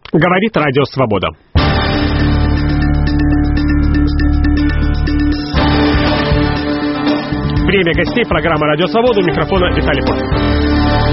Говорит Радио Свобода. Время гостей, программа «Радио Свобода», у микрофона Виталий Портников.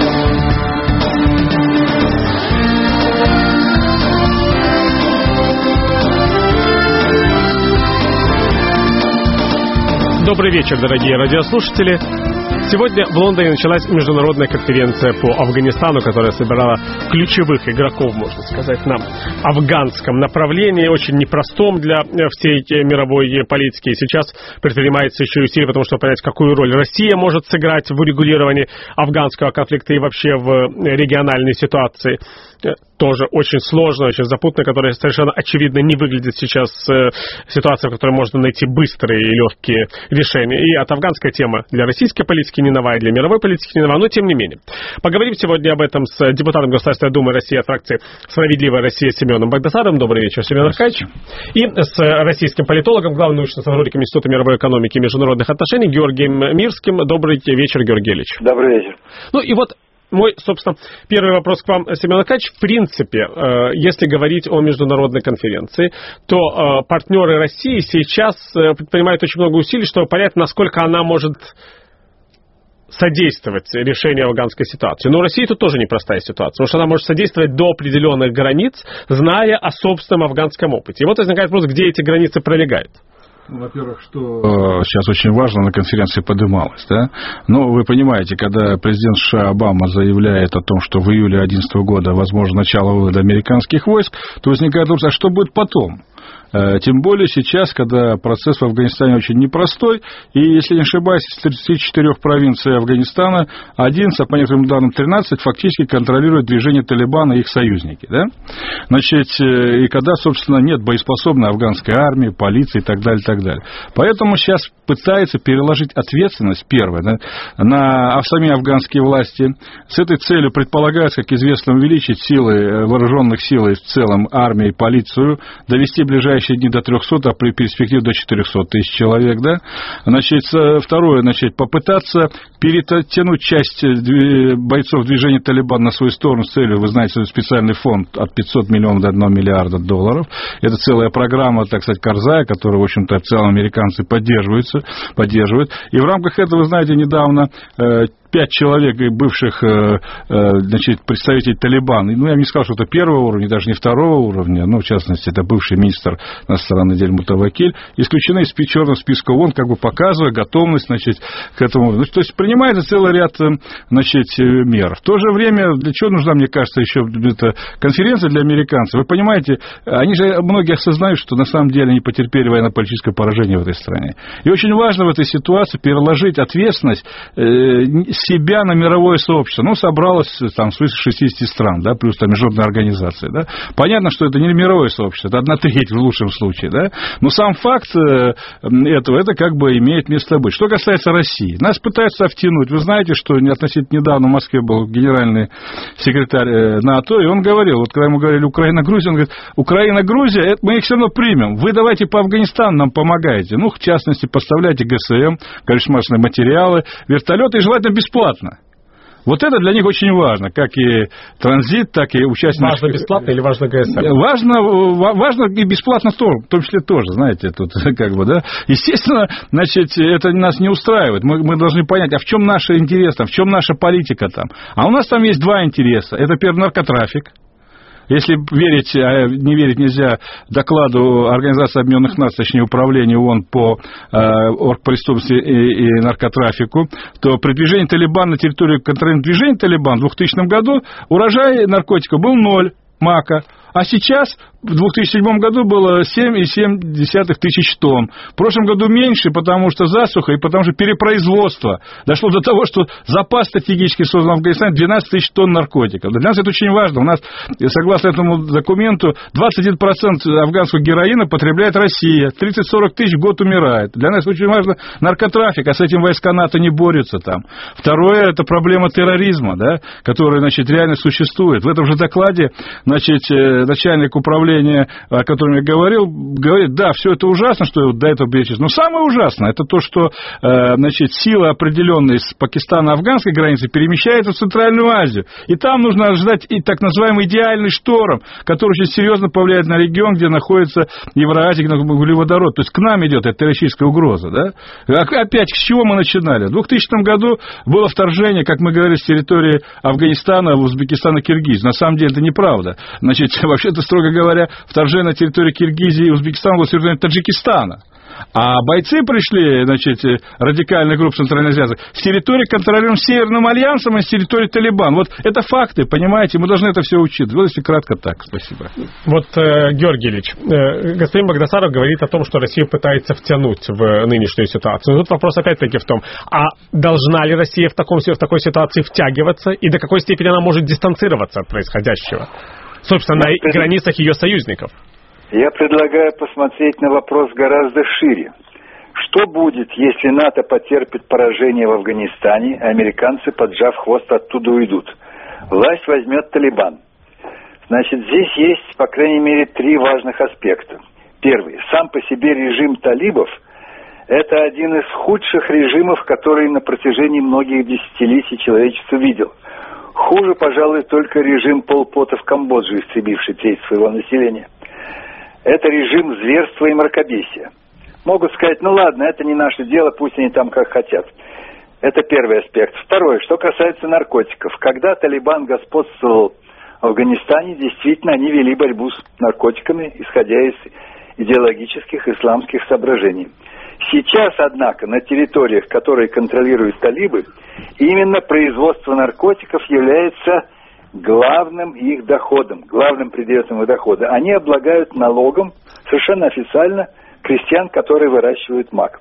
Добрый вечер, дорогие радиослушатели. Сегодня в Лондоне началась международная конференция по Афганистану, которая собирала ключевых игроков, можно сказать, на афганском направлении, очень непростом для всей мировой политики. И сейчас предпринимается еще и усилия, потому что понять, какую роль Россия может сыграть в урегулировании афганского конфликта и вообще в региональной ситуации. Тоже очень сложно, очень запутанно, которая совершенно очевидно не выглядит сейчас ситуация, в которой можно найти быстрые и легкие решения. И от афганская тема для российской политики не новая, для мировой политики не новая, но тем не менее. Поговорим сегодня об этом с депутатом Государственной Думы России от фракции «Справедливая Россия» Семеном Багдасаровым. Добрый вечер, Семен Аркадьевич. И с российским политологом, главным научным сотрудником Института мировой экономики и международных отношений Георгием Мирским. Добрый вечер, Георгий Ильич. Добрый вечер. Ну и вот мой, собственно, первый вопрос к вам, Семен Аркадьевич. В принципе, если говорить о международной конференции, то партнеры России сейчас предпринимают очень много усилий, чтобы понять, насколько она может содействовать решению афганской ситуации. Но у России тут тоже непростая ситуация, потому что она может содействовать до определенных границ, зная о собственном афганском опыте. И вот возникает вопрос, где эти границы пролегают. Во-первых, что сейчас очень важно, на конференции подымалось, да? Но вы понимаете, когда президент США Обама заявляет о том, что в июле 2011 года возможно начало вывода американских войск, то возникает вопрос, а что будет потом? Тем более сейчас, когда процесс в Афганистане очень непростой, и, если не ошибаюсь, из 34 провинций Афганистана 11, а по некоторым данным 13, фактически контролируют движение Талибана и их союзники. Да? Значит, и когда, собственно, нет боеспособной афганской армии, полиции и так далее, и так далее. Поэтому сейчас пытается переложить ответственность, первое, да, на сами афганские власти. С этой целью предполагается, как известно, увеличить силы вооруженных сил и в целом армию и полицию, довести ближайшие дни до 300, а при перспективе до 400 тысяч человек, да. Значит, второе, значит, попытаться перетянуть часть бойцов движения Талибан на свою сторону с целью, вы знаете, специальный фонд от 500 миллионов до 1 миллиарда долларов. Это целая программа, так сказать, Карзая, которую, в общем-то, в целом американцы поддерживают. И в рамках этого, вы знаете, недавно 5 человек, бывших, значит, представителей Талибана, ну, я бы не сказал, что это первого уровня, даже не второго уровня, но, в частности, это бывший министр иностранных дел Мутавакиль, исключены из черного списка ООН, как бы показывая готовность, значит, к этому. Ну, то есть, принимается целый ряд, значит, мер. В то же время, для чего нужна, мне кажется, еще эта конференция для американцев? Вы понимаете, они же, многие осознают, что на самом деле они потерпели военно-политическое поражение в этой стране. И очень важно в этой ситуации переложить ответственность себя на мировое сообщество. Ну, собралось там свыше 60 стран, да, плюс там международные организации, да. Понятно, что это не мировое сообщество, это 1/3 в лучшем случае, да. Но сам факт этого, это как бы имеет место быть. Что касается России, нас пытаются втянуть. Вы знаете, что относительно недавно в Москве был генеральный секретарь НАТО, и он говорил, вот когда ему говорили Украина-Грузия, он говорит, Украина-Грузия, это мы их все равно примем, вы давайте по Афганистану нам помогаете. Ну, в частности, поставляйте ГСМ, горюче-смазочные материалы, вертолеты, и желательно бесплатно. Вот это для них очень важно, как и транзит, так и участие... Важно бесплатно или важно ГСМ? Важно и бесплатно тоже, в том числе тоже, знаете, тут как бы, да. Естественно, значит, это нас не устраивает. Мы должны понять, а в чем наш интерес там, в чем наша политика там. А у нас там есть два интереса. Это, первый, наркотрафик. Если верить, не верить нельзя докладу Организации Объединенных Наций, точнее управления ООН по оргпреступности и наркотрафику, то при движении Талибан на территории контролируемого движения Талибан в 2000 году урожай наркотиков был 0 мака. А сейчас, в 2007 году было 7,7 тысяч тонн. В прошлом году меньше, потому что засуха и потому что перепроизводство. Дошло до того, что запас стратегически создан в Афганистане 12 тысяч тонн наркотиков. Для нас это очень важно. У нас, согласно этому документу, 21% афганского героина потребляет Россия. 30-40 тысяч в год умирает. Для нас очень важно наркотрафик, а с этим войска НАТО не борются там. Второе, это проблема терроризма, да, которая, значит, реально существует. В этом же докладе значит, начальник управления, о котором я говорил, говорит, да, все это ужасно, что до этого перечислено. Но самое ужасное, это то, что, значит, силы определенные с Пакистано-афганской границы перемещаются в Центральную Азию. И там нужно ожидать и так называемый идеальный шторм, который очень серьезно повлияет на регион, где находится Евразия, углеводород. То есть к нам идет эта террористическая угроза. Да? Опять, с чего мы начинали? В 2000 году было вторжение, как мы говорили, с территории Афганистана, Узбекистана, Киргизии. На самом деле это неправда. Значит, вообще-то, строго говоря, вторжение на территорию Киргизии и Узбекистана было территорией Таджикистана. А бойцы пришли, значит, радикальных групп Центральной Азии с территории, контролируемой Северным альянсом, и с территории Талибан. Вот это факты, понимаете, мы должны это все учить. Вот если кратко так. Спасибо. Вот, Георгий Ильич, господин Багдасаров говорит о том, что Россия пытается втянуть в нынешнюю ситуацию. Но тут вопрос опять-таки в том, а должна ли Россия в такой ситуации втягиваться, и до какой степени она может дистанцироваться от происходящего? Собственно, на границах ее союзников. Я предлагаю посмотреть на вопрос гораздо шире. Что будет, если НАТО потерпит поражение в Афганистане, а американцы, поджав хвост, оттуда уйдут? Власть возьмет Талибан. Значит, здесь есть, по крайней мере, 3 важных аспекта. Первый. Сам по себе режим талибов – это один из худших режимов, который на протяжении многих десятилетий человечество видел. Хуже, пожалуй, только режим Пол Пота в Камбодже, истребивший треть своего населения. Это режим зверства и мракобесия. Могут сказать, ну ладно, это не наше дело, пусть они там как хотят. Это первый аспект. Второй, что касается наркотиков. Когда Талибан господствовал в Афганистане, действительно, они вели борьбу с наркотиками, исходя из идеологических исламских соображений. Сейчас, однако, на территориях, которые контролируют талибы, именно производство наркотиков является главным их доходом, главным предметом их дохода. Они облагают налогом совершенно официально крестьян, которые выращивают мак.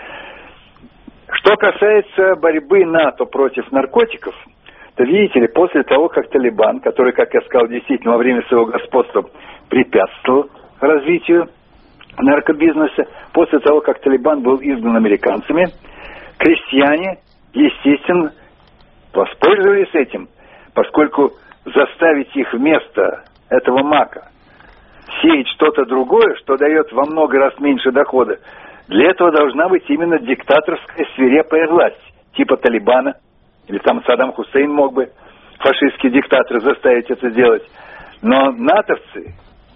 Что касается борьбы НАТО против наркотиков, то, видите ли, после того, как Талибан, который, как я сказал, действительно во время своего господства препятствовал развитию наркобизнеса, после того, как Талибан был изгнан американцами, крестьяне, естественно, воспользовались этим, поскольку заставить их вместо этого мака сеять что-то другое, что дает во много раз меньше дохода, для этого должна быть именно диктаторская свирепая власть, типа Талибана, или там Саддам Хусейн мог бы, фашистский диктатор, заставить это сделать. Но натовцы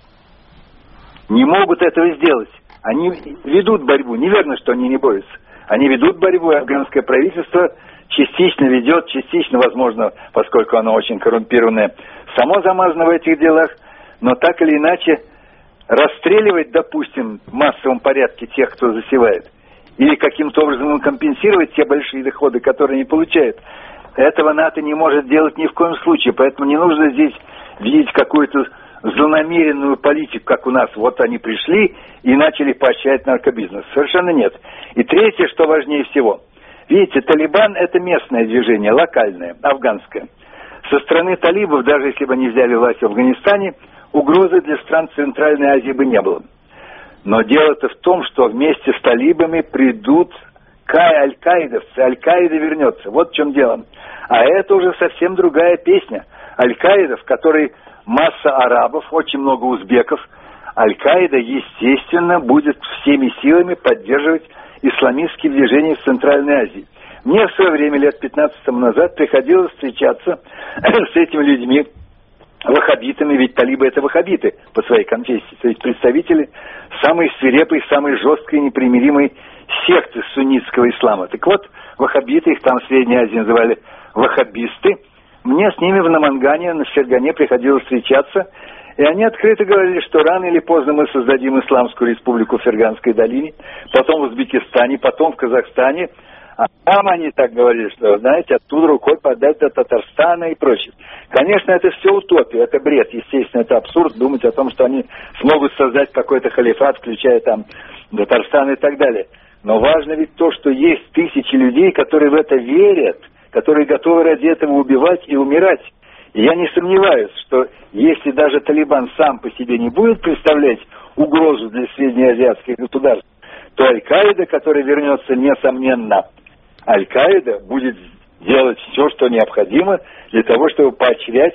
не могут этого сделать. Они ведут борьбу. Неверно, что они не борются. Они ведут борьбу, и афганское правительство частично ведет, частично, возможно, поскольку оно очень коррумпированное, само замазано в этих делах, но так или иначе расстреливать, допустим, в массовом порядке тех, кто засевает, или каким-то образом компенсировать те большие доходы, которые они получают, этого НАТО не может делать ни в коем случае, поэтому не нужно здесь видеть какую-то злонамеренную политику, как у нас. Вот они пришли и начали поощрять наркобизнес. Совершенно нет. И третье, что важнее всего. Видите, Талибан – это местное движение, локальное, афганское. Со стороны талибов, даже если бы они взяли власть в Афганистане, угрозы для стран Центральной Азии бы не было. Но дело-то в том, что вместе с талибами придут аль-Каидовцы. Аль-Каида вернется. Вот в чем дело. А это уже совсем другая песня. Аль-Каида, в которой масса арабов, очень много узбеков. Аль-Каида, естественно, будет всеми силами поддерживать исламистские движения в Центральной Азии. Мне в свое время, лет 15 назад, приходилось встречаться с этими людьми, ваххабитами, ведь талибы это ваххабиты по своей конфессии, то есть представители самой свирепой, самой жесткой, непримиримой секты суннитского ислама. Так вот, ваххабиты, их там в Средней Азии называли ваххабисты, мне с ними в Намангане, на Фергане приходилось встречаться, и они открыто говорили, что рано или поздно мы создадим Исламскую республику в Ферганской долине, потом в Узбекистане, потом в Казахстане. А там они так говорили, что, знаете, оттуда рукой подать до Татарстана и прочее. Конечно, это все утопия, это бред. Естественно, это абсурд думать о том, что они смогут создать какой-то халифат, включая там Татарстан и так далее. Но важно ведь то, что есть тысячи людей, которые в это верят, которые готовы ради этого убивать и умирать. И я не сомневаюсь, что если даже Талибан сам по себе не будет представлять угрозу для среднеазиатских государств, то Аль-Каида, который вернется, несомненно, Аль-Каида будет делать все, что необходимо для того, чтобы поощрять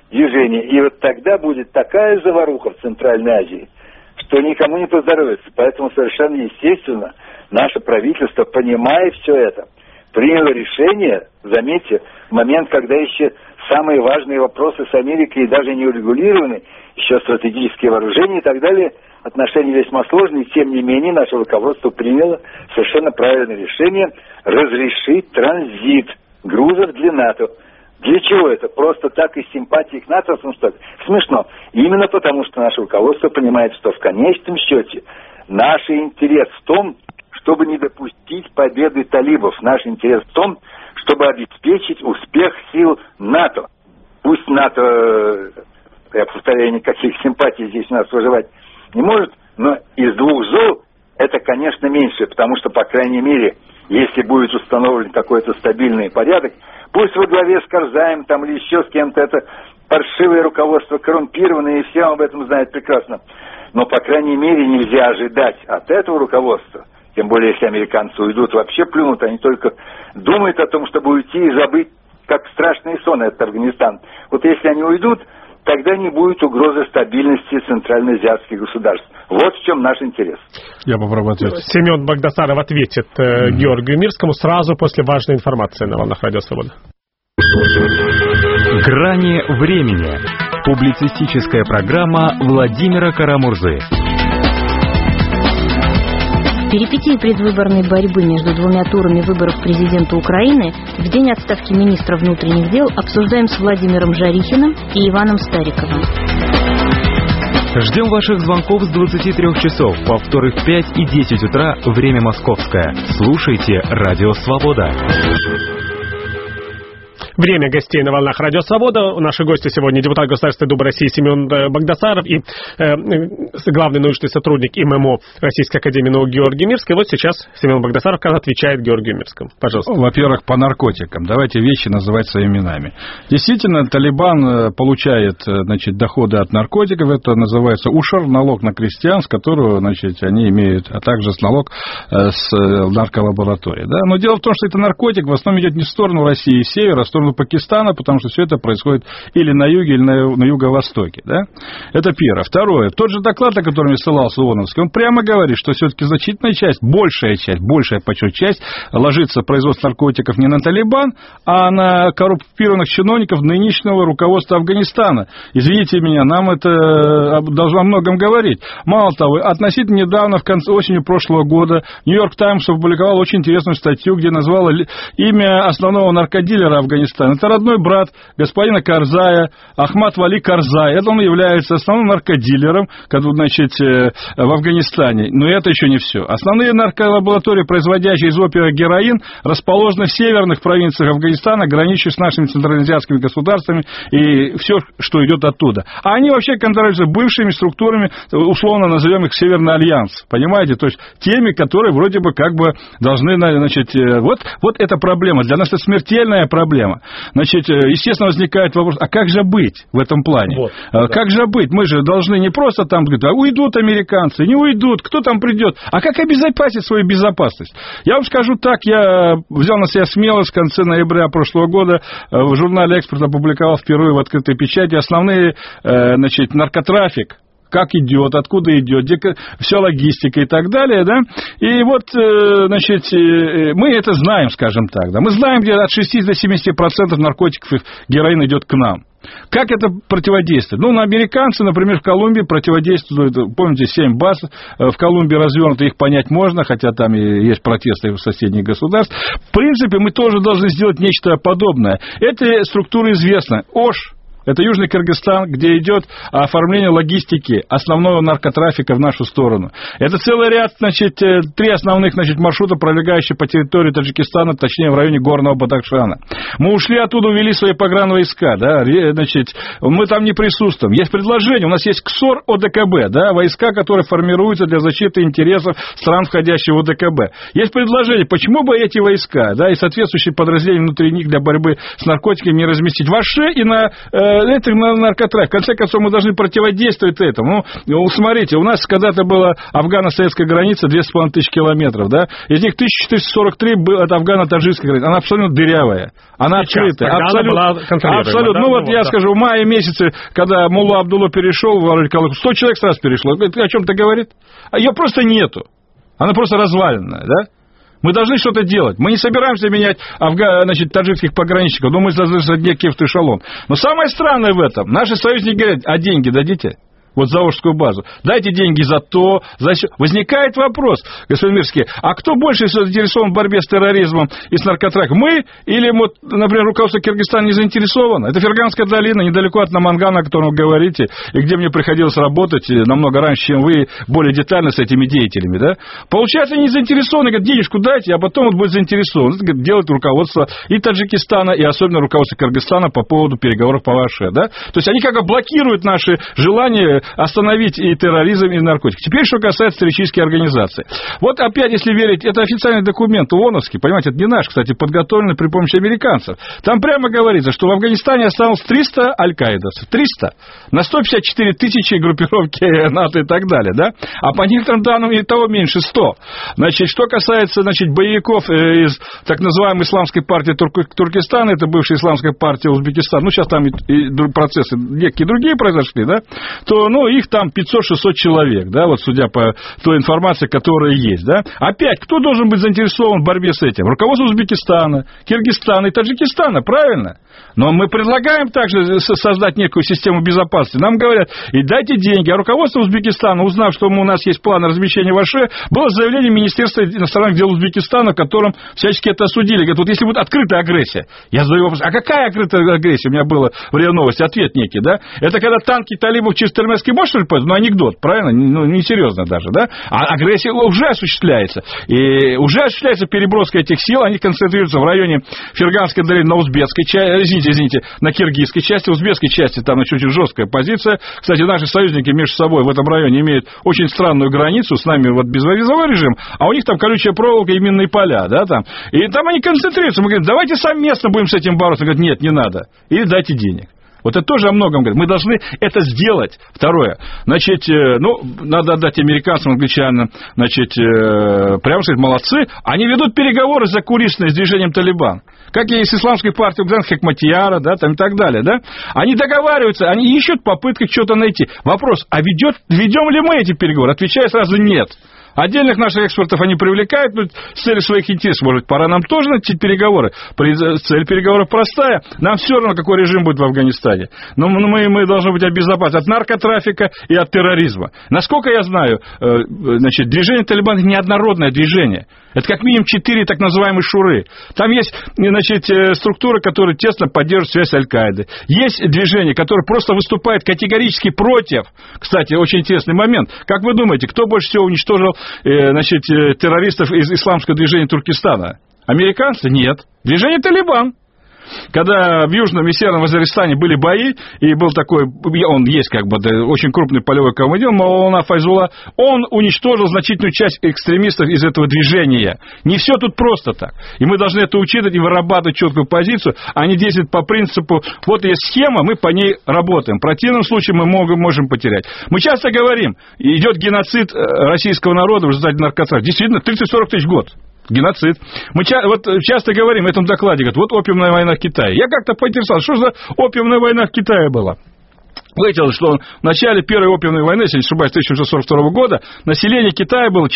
движение. И вот тогда будет такая заваруха в Центральной Азии, что никому не поздоровится. Поэтому совершенно естественно наше правительство, понимая все это, приняло решение, заметьте, в момент, когда еще самые важные вопросы с Америкой даже не урегулированы, еще стратегические вооружения и так далее, отношения весьма сложные, тем не менее наше руководство приняло совершенно правильное решение разрешить транзит грузов для НАТО. Для чего это? Просто так из симпатии к НАТО? Смешно. Именно потому, что наше руководство понимает, что в конечном счете наш интерес в том, чтобы не допустить победы талибов. Наш интерес в том, чтобы обеспечить успех сил НАТО. Пусть НАТО, я повторяю, никаких симпатий здесь у нас выживать не может, но из двух зол это, конечно, меньше, потому что, по крайней мере, если будет установлен какой-то стабильный порядок, пусть во главе с Карзаем там или еще с кем-то, это паршивое руководство, коррумпированное, и все об этом знают прекрасно. Но, по крайней мере, нельзя ожидать от этого руководства, тем более, если американцы уйдут, вообще плюнут, они только думают о том, чтобы уйти и забыть, как страшный сон этот Афганистан. Вот если они уйдут, тогда не будет угрозы стабильности центральноазиатских государств. Вот в чем наш интерес. Я попробую ответить. Семен Багдасаров ответит Георгию Мирскому сразу после важной информации на волнах Радио Свобода. Грани времени. Публицистическая программа Владимира Карамурзы. Перипетии предвыборной борьбы между двумя турами выборов президента Украины в день отставки министра внутренних дел обсуждаем с Владимиром Жарихиным и Иваном Стариковым. Ждем ваших звонков с 23 часов, повторы в 5 и 10 утра, время московское. Слушайте Радио Свобода. Время гостей на волнах Радио Свобода. Наши гости сегодня депутат Государственной Думы России Семен Багдасаров и главный научный сотрудник ММО Российской Академии Наук Георгий Мирский. Вот сейчас Семен Багдасаров отвечает Георгию Мирскому. Пожалуйста. Во-первых, по наркотикам. Давайте вещи называть своими именами. Действительно, Талибан получает, значит, доходы от наркотиков. Это называется УШР, налог на крестьян, с которого, значит, они имеют, а также налог с нарколаборатории. Да? Но дело в том, что это наркотик в основном идет не в сторону России и севера, а в сторону Пакистана, потому что все это происходит или на юге, или на юго-востоке. Да? Это первое. Второе. Тот же доклад, о котором я ссылался, ООНовский, он прямо говорит, что все-таки значительная часть, большая часть ложится производство наркотиков не на Талибан, а на коррумпированных чиновников нынешнего руководства Афганистана. Извините меня, нам это должно о многом говорить. Мало того, относительно недавно, в конце осени прошлого года, Нью-Йорк Таймс опубликовал очень интересную статью, где назвал имя основного наркодилера Афганистана. Это родной брат господина Карзая, Ахмад Вали Карзай. Это он является основным наркодилером, значит, в Афганистане. Но это еще не все. Основные нарколаборатории, производящие из опиума героин, расположены в северных провинциях Афганистана, граничащих с нашими центральноазиатскими государствами и все, что идет оттуда. А они вообще контролируются бывшими структурами, условно назовем их Северный альянс. Понимаете? То есть теми, которые вроде бы как бы должны, значит, вот эта проблема. Для нас это смертельная проблема. Значит, естественно, возникает вопрос, а как же быть в этом плане? Вот, да. Как же быть? Мы же должны не просто там говорить, а уйдут американцы, не уйдут, кто там придет? А как обезопасить свою безопасность? Я вам скажу так, я взял на себя смелость в конце ноября прошлого года в журнале «Экспорт» опубликовал впервые в открытой печати основные, значит, наркотрафик. Как идет, откуда идет, вся логистика и так далее, да, и вот, значит, мы это знаем, скажем так, да, мы знаем, где от 60 до 70% наркотиков и героин идет к нам. Как это противодействует? Ну, американцы, например, в Колумбии противодействуют, помните, 7 баз в Колумбии развернуты, их понять можно, хотя там и есть протесты в соседних государств. В принципе, мы тоже должны сделать нечто подобное. Эта структура известна. ОШ. Это Южный Кыргызстан, где идет оформление логистики основного наркотрафика в нашу сторону. Это целый ряд, значит, 3 основных, значит, маршрута, пролегающие по территории Таджикистана, точнее, в районе Горного Бадахшана. Мы ушли оттуда, увели свои погранвойска, да, значит, мы там не присутствуем. Есть предложение, у нас есть КСОР ОДКБ, да, войска, которые формируются для защиты интересов стран, входящих в ОДКБ. Есть предложение, почему бы эти войска, да, и соответствующие подразделения внутри них для борьбы с наркотиками не разместить в Аше и на это наркотрафик. В конце концов, мы должны противодействовать этому. Ну, смотрите, у нас когда-то была афгано-советская граница 2500 километров, да? Из них 1443 была афгано-таджикская граница. Она абсолютно дырявая. Она открытая. Абсолютно. Ну, вот я скажу, в мае месяце, когда Мулла Абдулла перешел, 100 человек сразу перешло. Это о чем-то говорит? Ее просто нету. Она просто разваленная, да? Мы должны что-то делать. Мы не собираемся менять таджикских пограничников, но мы должны заднять кефт эшелон. Но самое странное в этом, наши союзники говорят, а деньги дадите? Вот за Волжскую базу. Дайте деньги за то, за все. Возникает вопрос, господин Мирский, а кто больше заинтересован в борьбе с терроризмом и с наркотрафиком? Мы или, вот, например, руководство Киргизстана не заинтересовано? Это Ферганская долина, недалеко от Намангана, о котором вы говорите, и где мне приходилось работать намного раньше, чем вы, более детально с этими деятелями, да? Получается, они не заинтересованы, говорят, денежку дайте, а потом вот будет заинтересован. Это делает руководство и Таджикистана, и особенно руководство Кыргызстана по поводу переговоров по Ваше, да? То есть они как бы блокируют наши желания остановить и терроризм, и наркотики. Теперь, что касается террористической организации. Вот опять, если верить, это официальный документ ООНовский, понимаете, это не наш, кстати, подготовленный при помощи американцев. Там прямо говорится, что в Афганистане осталось 300 аль-Каидовцев. 300. На 154 тысячи группировки НАТО и так далее, да? А по некоторым данным и того меньше 100. Значит, что касается, боевиков из так называемой исламской партии Туркестана, это бывшая исламская партия Узбекистана, ну, сейчас там и процессы некие другие произошли, да, то, их там 500-600 человек, да, вот судя по той информации, которая есть, да. Опять, кто должен быть заинтересован в борьбе с этим? Руководство Узбекистана, Киргизстана и Таджикистана, правильно? Но мы предлагаем также создать некую систему безопасности. Нам говорят, и дайте деньги. А руководство Узбекистана, узнав, что у нас есть план размещения в Аше, было заявление Министерства иностранных дел Узбекистана, в котором всячески это осудили. Говорят, вот если будет открытая агрессия. Я задаю вопрос, а какая открытая агрессия? У меня было в РИА Новости ответ некий, да? Это когда танки талибов через Термесский мост, что ли, пойдут? Ну, анекдот, правильно? Ну, несерьезно даже, да? А агрессия уже осуществляется. И уже осуществляется переброска этих сил. Они концентрируются в районе Ферганской долины на узбекской части, извините, на киргизской части, узбекской части там очень жесткая позиция. Кстати, наши союзники между собой в этом районе имеют очень странную границу, с нами вот безвизовой режим, а у них там колючая проволока и минные поля, да, там. И там они концентрируются. Мы говорим, давайте совместно будем с этим бороться. Говорят, нет, не надо. Или дайте денег. Вот это тоже о многом говорит. Мы должны это сделать. Второе. Значит, надо отдать американцам, англичанам, прямо сказать, молодцы. Они ведут переговоры закулисные с движением Талибан. Как и с исламской партией Хекматияра, да, там и так далее, да. Они договариваются, они ищут попытки что-то найти. Вопрос, а ведем ли мы эти переговоры? Отвечаю сразу нет. Отдельных наших экспертов они привлекают, но с целью своих интересов, может быть, пора нам тоже начать переговоры. Цель переговоров простая. Нам все равно, какой режим будет в Афганистане. Но мы должны быть обезопасены от наркотрафика и от терроризма. Насколько я знаю, движение Талибан неоднородное движение. Это как минимум 4 так называемые шуры. Там есть, структуры, которые тесно поддерживают связь с Аль-Каидой. Есть движение, которое просто выступает категорически против. Кстати, очень интересный момент. Как вы думаете, кто больше всего уничтожил террористов из исламского движения Туркестана? Американцы? Нет. Движение Талибан. Когда в Южном и Северном Вазиристане были бои, и был такой, он есть очень крупный полевой командир, Маулана Файзулла, он уничтожил значительную часть экстремистов из этого движения. Не все тут просто так. И мы должны это учитывать и вырабатывать четкую позицию, а не действовать по принципу, вот есть схема, мы по ней работаем. В противном случае мы можем потерять. Мы часто говорим, идет геноцид российского народа в результате наркотрафика. Действительно, 30-40 тысяч в год. Геноцид. Мы часто говорим в этом докладе, вот опиумная война в Китае. Я как-то поинтересовался, что за опиумная война в Китае была? Выяснилось, что в начале первой опиумной войны, если не ошибаюсь, 1642 года, население Китая было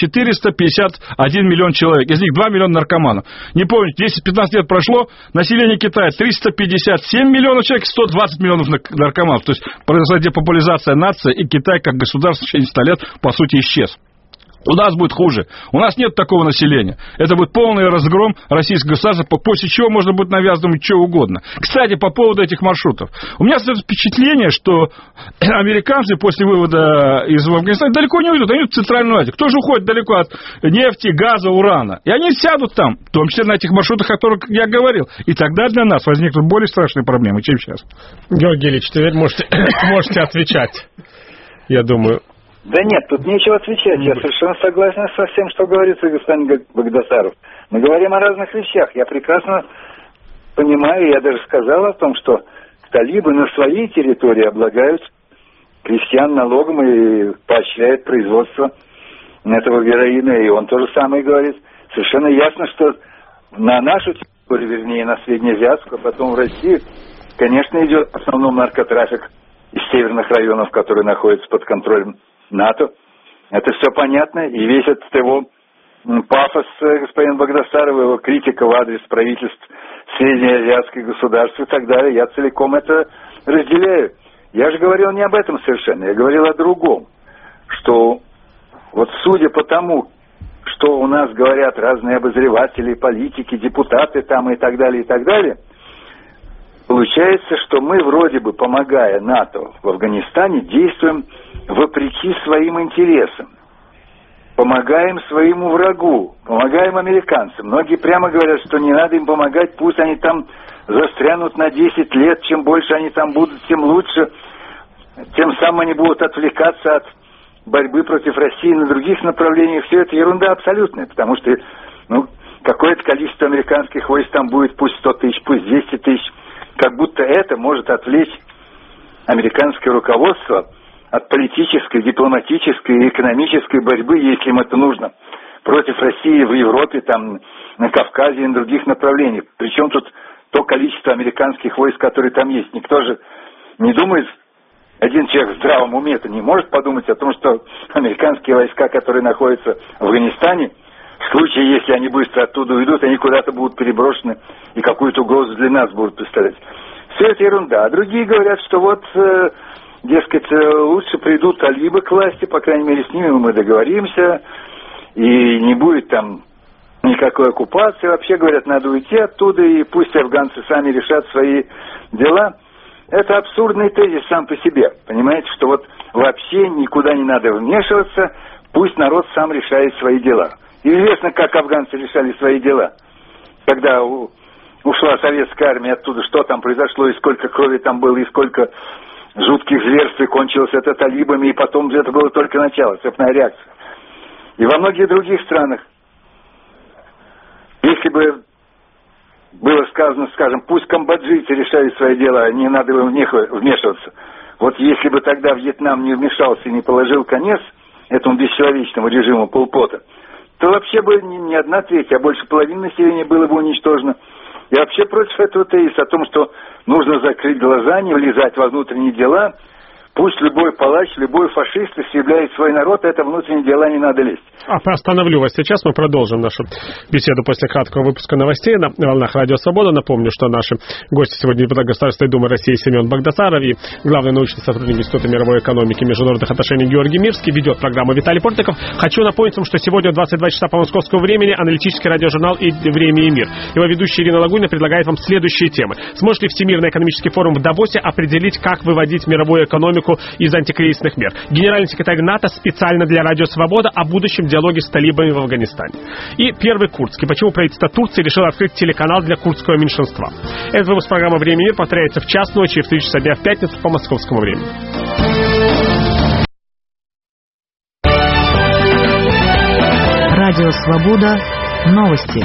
451 миллион человек. Из них 2 миллиона наркоманов. Не помню, 10-15 лет прошло, население Китая 357 миллионов человек, 120 миллионов наркоманов. То есть произошла депопуляризация нации, и Китай как государство в течение 100 лет, по сути, исчез. У нас будет хуже. У нас нет такого населения. Это будет полный разгром российского государства, после чего можно будет навязывать что угодно. Кстати, по поводу этих маршрутов. У меня создается впечатление, что американцы после вывода из Афганистана далеко не уйдут. Они идут в Центральную Азию. Кто же уходит далеко от нефти, газа, урана? И они сядут там, в том числе на этих маршрутах, о которых я говорил. И тогда для нас возникнут более страшные проблемы, чем сейчас. Георгий Ильич, теперь можете отвечать, я думаю. Да нет, тут нечего отвечать. Я совершенно согласен со всем, что говорится господин Багдасаров. Мы говорим о разных вещах. Я прекрасно понимаю, я даже сказал о том, что талибы на своей территории облагают крестьян налогом и поощряют производство этого героина. И он то же самое говорит. Совершенно ясно, что на нашу территорию, вернее, на Среднеазиатскую, а потом в Россию, конечно, идет в основном наркотрафик из северных районов, которые находятся под контролем НАТО. Это все понятно. И весь этот его пафос, господин Багдасаров, его критика в адрес правительств среднеазиатских государств и так далее, я целиком это разделяю. Я же говорил не об этом совершенно, я говорил о другом, что вот судя по тому, что у нас говорят разные обозреватели, политики, депутаты там и так далее, получается, что мы вроде бы, помогая НАТО в Афганистане, действуем вопреки своим интересам. Помогаем своему врагу, помогаем американцам. Многие прямо говорят, что не надо им помогать, пусть они там застрянут на 10 лет, чем больше они там будут, тем лучше. Тем самым они будут отвлекаться от борьбы против России на других направлениях. Все это ерунда абсолютная, потому что какое-то количество американских войск там будет, пусть 100 тысяч, пусть 200 тысяч. Как будто это может отвлечь американское руководство от политической, дипломатической и экономической борьбы, если им это нужно, против России в Европе, там, на Кавказе и на других направлениях. Причем тут то количество американских войск, которые там есть. Никто же не думает, один человек в здравом уме-то не может подумать о том, что американские войска, которые находятся в Афганистане, в случае, если они быстро оттуда уйдут, они куда-то будут переброшены и какую-то угрозу для нас будут представлять. Все это ерунда. А другие говорят, что вот... дескать, лучше придут талибы к власти, по крайней мере, с ними мы договоримся, и не будет там никакой оккупации. Вообще, говорят, надо уйти оттуда, и пусть афганцы сами решат свои дела. Это абсурдный тезис сам по себе. Понимаете, что вот вообще никуда не надо вмешиваться, пусть народ сам решает свои дела. И известно, как афганцы решали свои дела. Когда ушла советская армия оттуда, что там произошло, и сколько крови там было, и сколько... жутких зверств, и кончилось это талибами, и потом это было только начало, цепная реакция. И во многих других странах, если бы было сказано, скажем, пусть камбоджийцы решают свои дела, не надо в них вмешиваться. Вот если бы тогда Вьетнам не вмешался и не положил конец этому бесчеловечному режиму Пол Пота, то вообще бы не 1/3, а больше половины населения было бы уничтожено. Я вообще против этого тезиса о том, что нужно закрыть глаза, не влезать во внутренние дела. Пусть любой палач, любой фашист истребляет свой народ, это внутренние дела, не надо лезть. Остановлю вас сейчас, мы продолжим нашу беседу после краткого выпуска новостей на волнах Радио Свобода. Напомню, что наши гости сегодня депутат Государственной Думы России Семен Багдасаров и главный научный сотрудник Института мировой экономики и международных отношений Георгий Мирский, ведет программу Виталий Портников. Хочу напомнить вам, что сегодня в 22 часа по московскому времени аналитический радиожурнал «Время и мир». Его ведущая Ирина Лагунина предлагает вам следующие темы. Сможет ли Всемирный экономический форум в Давосе определить, как выводить мировую экономику из антикризисных мер? Генеральный секретарь НАТО специально для Радио Свобода о будущем диалоге с талибами в Афганистане. И первый курдский. Почему правительство Турции решило открыть телеканал для курдского меньшинства? Этот выпуск программы «Время и мир» повторяется в час ночи и в 3 часа дня в пятницу по московскому времени. Радио Свобода. Новости.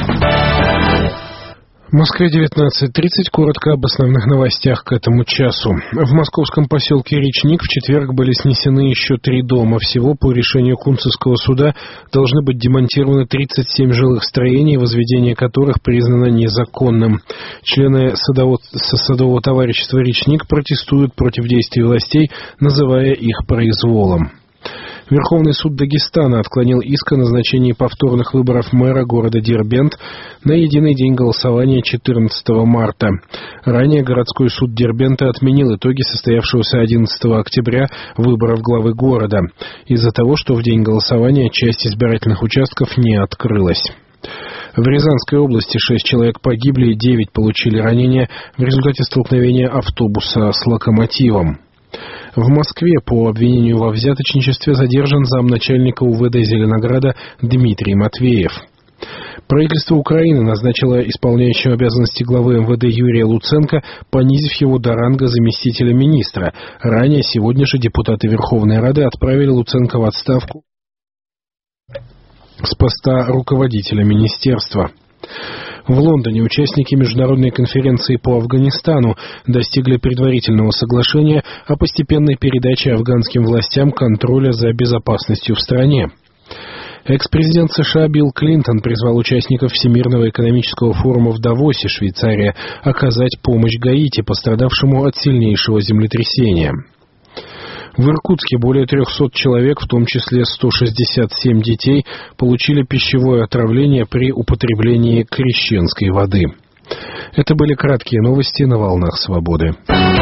В Москве 19:30. Коротко об основных новостях к этому часу. В московском поселке Речник в четверг были снесены еще 3 дома. Всего по решению Кунцевского суда должны быть демонтированы 37 жилых строений, возведение которых признано незаконным. Члены садового товарищества «Речник» протестуют против действий властей, называя их произволом. Верховный суд Дагестана отклонил иск о назначении повторных выборов мэра города Дербент на единый день голосования 14 марта. Ранее городской суд Дербента отменил итоги состоявшегося 11 октября выборов главы города из-за того, что в день голосования часть избирательных участков не открылась. В Рязанской области 6 человек погибли и 9 получили ранения в результате столкновения автобуса с локомотивом. В Москве по обвинению во взяточничестве задержан замначальника УВД Зеленограда Дмитрий Матвеев. Правительство Украины назначило исполняющего обязанности главы МВД Юрия Луценко, понизив его до ранга заместителя министра. Ранее сегодня же депутаты Верховной Рады отправили Луценко в отставку с поста руководителя министерства. В Лондоне участники международной конференции по Афганистану достигли предварительного соглашения о постепенной передаче афганским властям контроля за безопасностью в стране. Экс-президент США Билл Клинтон призвал участников Всемирного экономического форума в Давосе, Швейцария, оказать помощь Гаити, пострадавшему от сильнейшего землетрясения. В Иркутске более 300 человек, в том числе 167 детей, получили пищевое отравление при употреблении крещенской воды. Это были краткие новости на «Волнах Свободы».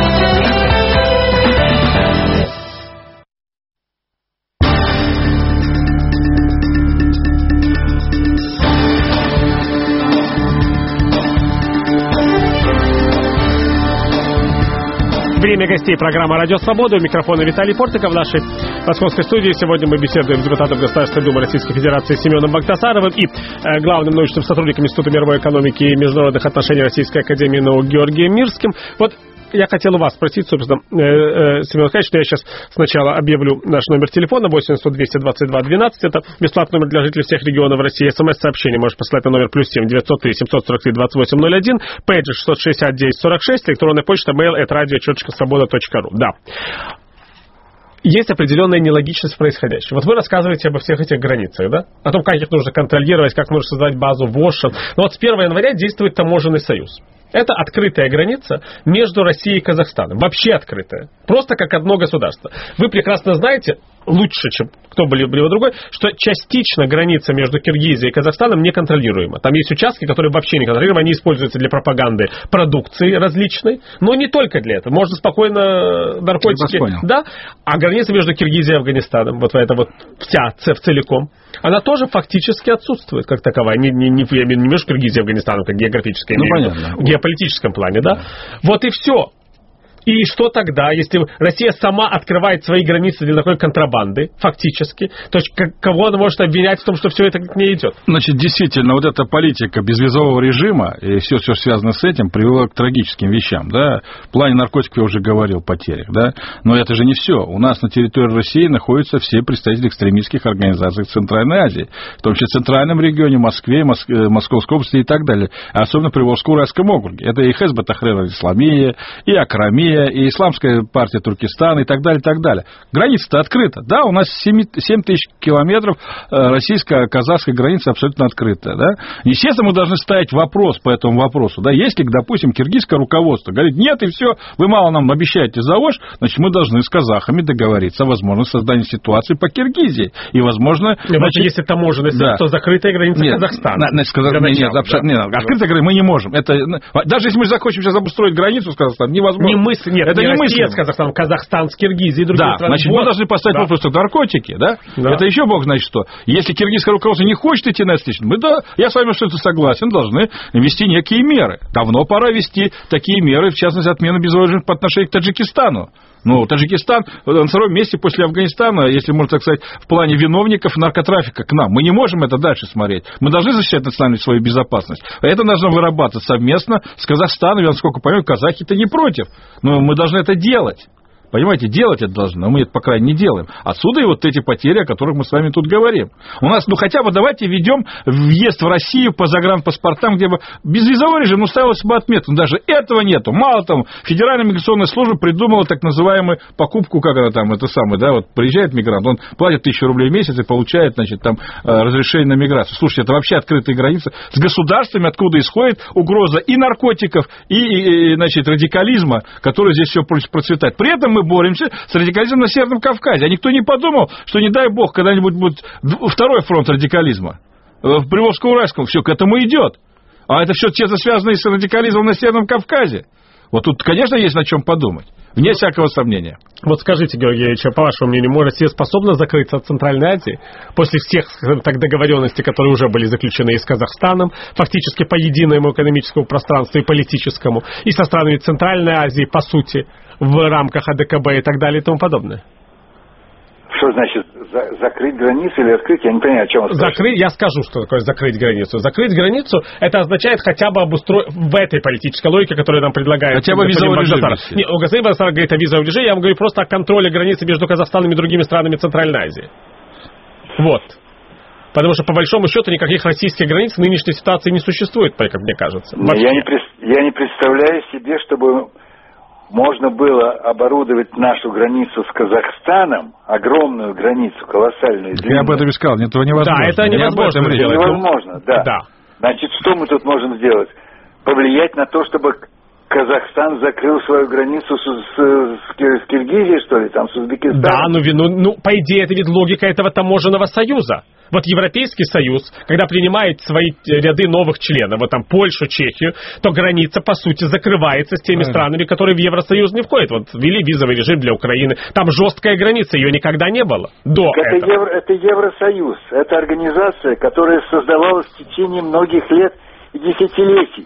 Время гостей программы «Радио Свобода». У микрофона Виталий Портников. В нашей московской студии сегодня мы беседуем с депутатом Государственной Думы Российской Федерации Семеном Багдасаровым и главным научным сотрудником Института мировой экономики и международных отношений Российской академии наук Георгием Мирским. Вот я хотел у вас спросить, собственно, Семен Михайлович, что я сейчас сначала объявлю наш номер телефона 800-222-12. Это бесплатный номер для жителей всех регионов России. СМС-сообщение можешь посылать на номер +7 903 743 2801, пейджер 669-46, электронная почта mail@radio.svoboda.ru. Да. Есть определенная нелогичность происходящего. Вот вы рассказываете обо всех этих границах, да? О том, как их нужно контролировать, как нужно создать базу ВОШ. Но вот с 1 января действует таможенный союз. Это открытая граница между Россией и Казахстаном. Вообще открытая. Просто как одно государство. Вы прекрасно знаете, лучше, чем кто бы либо другой, что частично граница между Киргизией и Казахстаном неконтролируема. Там есть участки, которые вообще не контролируемы. Они используются для пропаганды продукции различной. Но не только для этого. Можно спокойно наркотики. Да? А граница между Киргизией и Афганистаном, вот эта вот вся целиком, она тоже фактически отсутствует как таковая. Не между Киргизией и Афганистаном, как географическая, в геополитическом плане. Да? Вот и все. И что тогда, если Россия сама открывает свои границы для такой контрабанды, фактически, то кого она может обвинять в том, что все это к ней идет? Значит, действительно, вот эта политика безвизового режима и все, что связано с этим, привело к трагическим вещам. Да? В плане наркотиков я уже говорил, потерях. Да? Но это же не все. У нас на территории России находятся все представители экстремистских организаций Центральной Азии, в том числе в Центральном регионе, Москве, Московской области и так далее. Особенно в Приволжско-Уральском округе. Это и Хезб ат-Тахрир аль-Исламия, и Акрамия, и Исламская партия Туркестана и так далее, и так далее. Граница-то открыта. Да, у нас 7 тысяч километров российско-казахской границы абсолютно открытая. Да? Естественно, мы должны ставить вопрос по этому вопросу. Да? Если, допустим, киргизское руководство говорит, нет, и все, вы мало нам обещаете за ВОЖ, значит, мы должны с казахами договориться о возможности создания ситуации по Киргизии. И, возможно... Значит, если таможенный союз, то закрытая граница Казахстана. Нет, открытая граница мы не можем. Это, даже если мы захотим сейчас обустроить границу с Казахстаном, невозможно. Нет, это не Россия с Казахстаном, Казахстан с Киргизией и другие страны. Значит, мы должны поставить вопрос, что наркотики, да? Это еще бог знает что. Если киргизское руководство не хочет идти на встречу, я с вами что-то согласен, должны ввести некие меры. Давно пора ввести такие меры, в частности, отмену безвизового режима по отношению к Таджикистану. Ну, Таджикистан на втором месте после Афганистана, если можно так сказать, в плане виновников наркотрафика к нам. Мы не можем это дальше смотреть. Мы должны защищать национальную свою безопасность. Это должно вырабатываться совместно с Казахстаном. Я, насколько понимаю, казахи-то не против. Но мы должны это делать. Понимаете, делать это должны, но мы это, по крайней мере, не делаем. Отсюда и вот эти потери, о которых мы с вами тут говорим. У нас, хотя бы давайте введем въезд в Россию по загранпаспортам, где бы безвизовой режим, ставилось бы отметку. Даже этого нету. Мало того, Федеральная миграционная служба придумала так называемую покупку, как она там, это самое, да, вот приезжает мигрант, он платит 1000 рублей в месяц и получает, значит, там, разрешение на миграцию. Слушайте, это вообще открытые границы с государствами, откуда исходит угроза и наркотиков, и значит, радикализма, который здесь все процветает. При этом мы боремся с радикализмом на Северном Кавказе. А никто не подумал, что, не дай бог, когда-нибудь будет второй фронт радикализма. В Приволжско-Уральском все к этому идет. А это все тесно связано и с радикализмом на Северном Кавказе. Вот тут, конечно, есть над чем подумать. Вне всякого сомнения. Вот скажите, Георгий Ильич, по вашему мнению, Россия способна закрыться от Центральной Азии после всех так, договоренностей, которые уже были заключены и с Казахстаном, фактически по единому экономическому пространству и политическому, и со странами Центральной Азии, по сути, в рамках АДКБ и так далее и тому подобное? Что значит закрыть границу или открыть? Я не понимаю, о чем вы спрашиваете. Я скажу, что такое закрыть границу. Закрыть границу, это означает хотя бы обустроить в этой политической логике, которую нам предлагает... Хотя бы визовый режим. Нет, господин Багдасаров говорит о визовом режиме, я вам говорю просто о контроле границы между Казахстаном и другими странами Центральной Азии. Вот. Потому что, по большому счету, никаких российских границ в нынешней ситуации не существует, как мне кажется. Я не представляю себе, чтобы можно было оборудовать нашу границу с Казахстаном, огромную границу, колоссальную. Я об этом и сказал, этого невозможно. Да, это невозможно сделать. Невозможно, да. Значит, что мы тут можем сделать? Повлиять на то, чтобы Казахстан закрыл свою границу с Киргизией, что ли, там, с Узбекистаном? Да, по идее, это ведь логика этого таможенного союза. Вот Европейский Союз, когда принимает свои ряды новых членов, вот там Польшу, Чехию, то граница, по сути, закрывается с теми странами, которые в Евросоюз не входят. Вот ввели визовый режим для Украины. Там жесткая граница, ее никогда не было до этого. Это Евросоюз. Это организация, которая создавалась в течение многих лет и десятилетий.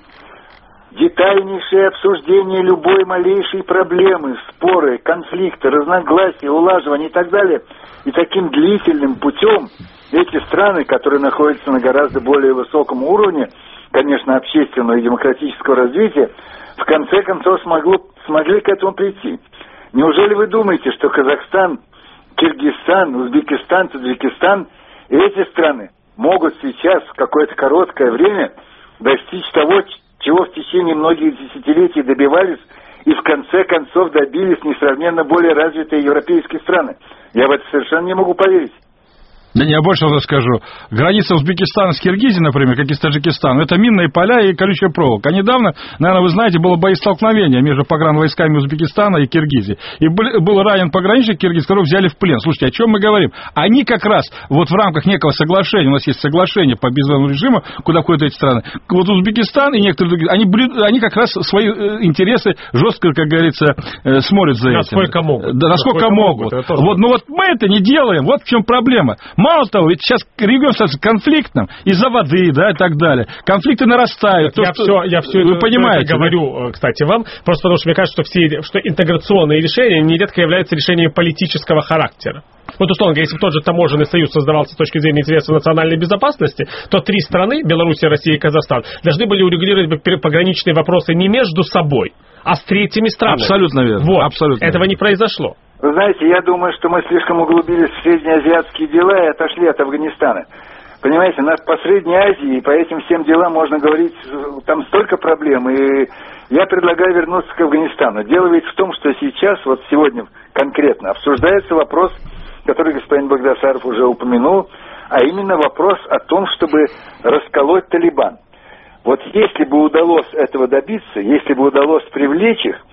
Детальнейшее обсуждение любой малейшей проблемы, споры, конфликты, разногласия, улаживания и так далее. И таким длительным путем эти страны, которые находятся на гораздо более высоком уровне, конечно, общественного и демократического развития, в конце концов смогли к этому прийти. Неужели вы думаете, что Казахстан, Киргизстан, Узбекистан, Таджикистан и эти страны могут сейчас в какое-то короткое время достичь того, чего в течение многих десятилетий добивались и в конце концов добились несравненно более развитые европейские страны? Я в это совершенно не могу поверить. Да не, я больше вам скажу. Граница Узбекистана с Киргизией, например, как и с Таджикистаном, это минные поля и колючая проволока. А недавно, наверное, вы знаете, было боестолкновение между погранвойсками Узбекистана и Киргизии. И был ранен пограничник киргиз, которого взяли в плен. Слушайте, о чем мы говорим? Они как раз вот в рамках некого соглашения, у нас есть соглашение по безвизовому режиму, куда входят эти страны. Вот Узбекистан и некоторые другие, они как раз свои интересы жестко, как говорится, смотрят за этим. Насколько могут. Да, насколько могут. Вот, но вот мы это не делаем, вот в чем проблема. Мало того, ведь сейчас регион становится конфликтным из-за воды, да, и так далее. Конфликты нарастают. Я все вы понимаете, это говорю, кстати, вам, просто потому что мне кажется, что интеграционные решения нередко являются решениями политического характера. Вот, условно говоря, если бы тот же таможенный союз создавался с точки зрения интересов национальной безопасности, то три страны, Белоруссия, Россия и Казахстан, должны были урегулировать пограничные вопросы не между собой, а с третьими странами. Абсолютно верно. Вот. Абсолютно этого верно. Не произошло. Вы знаете, я думаю, что мы слишком углубились в среднеазиатские дела и отошли от Афганистана. Понимаете, по Средней Азии и по этим всем делам можно говорить, там столько проблем, и я предлагаю вернуться к Афганистану. Дело ведь в том, что сейчас, вот сегодня конкретно, обсуждается вопрос, который господин Багдасаров уже упомянул, а именно вопрос о том, чтобы расколоть Талибан. Вот если бы удалось этого добиться, если бы удалось привлечь их,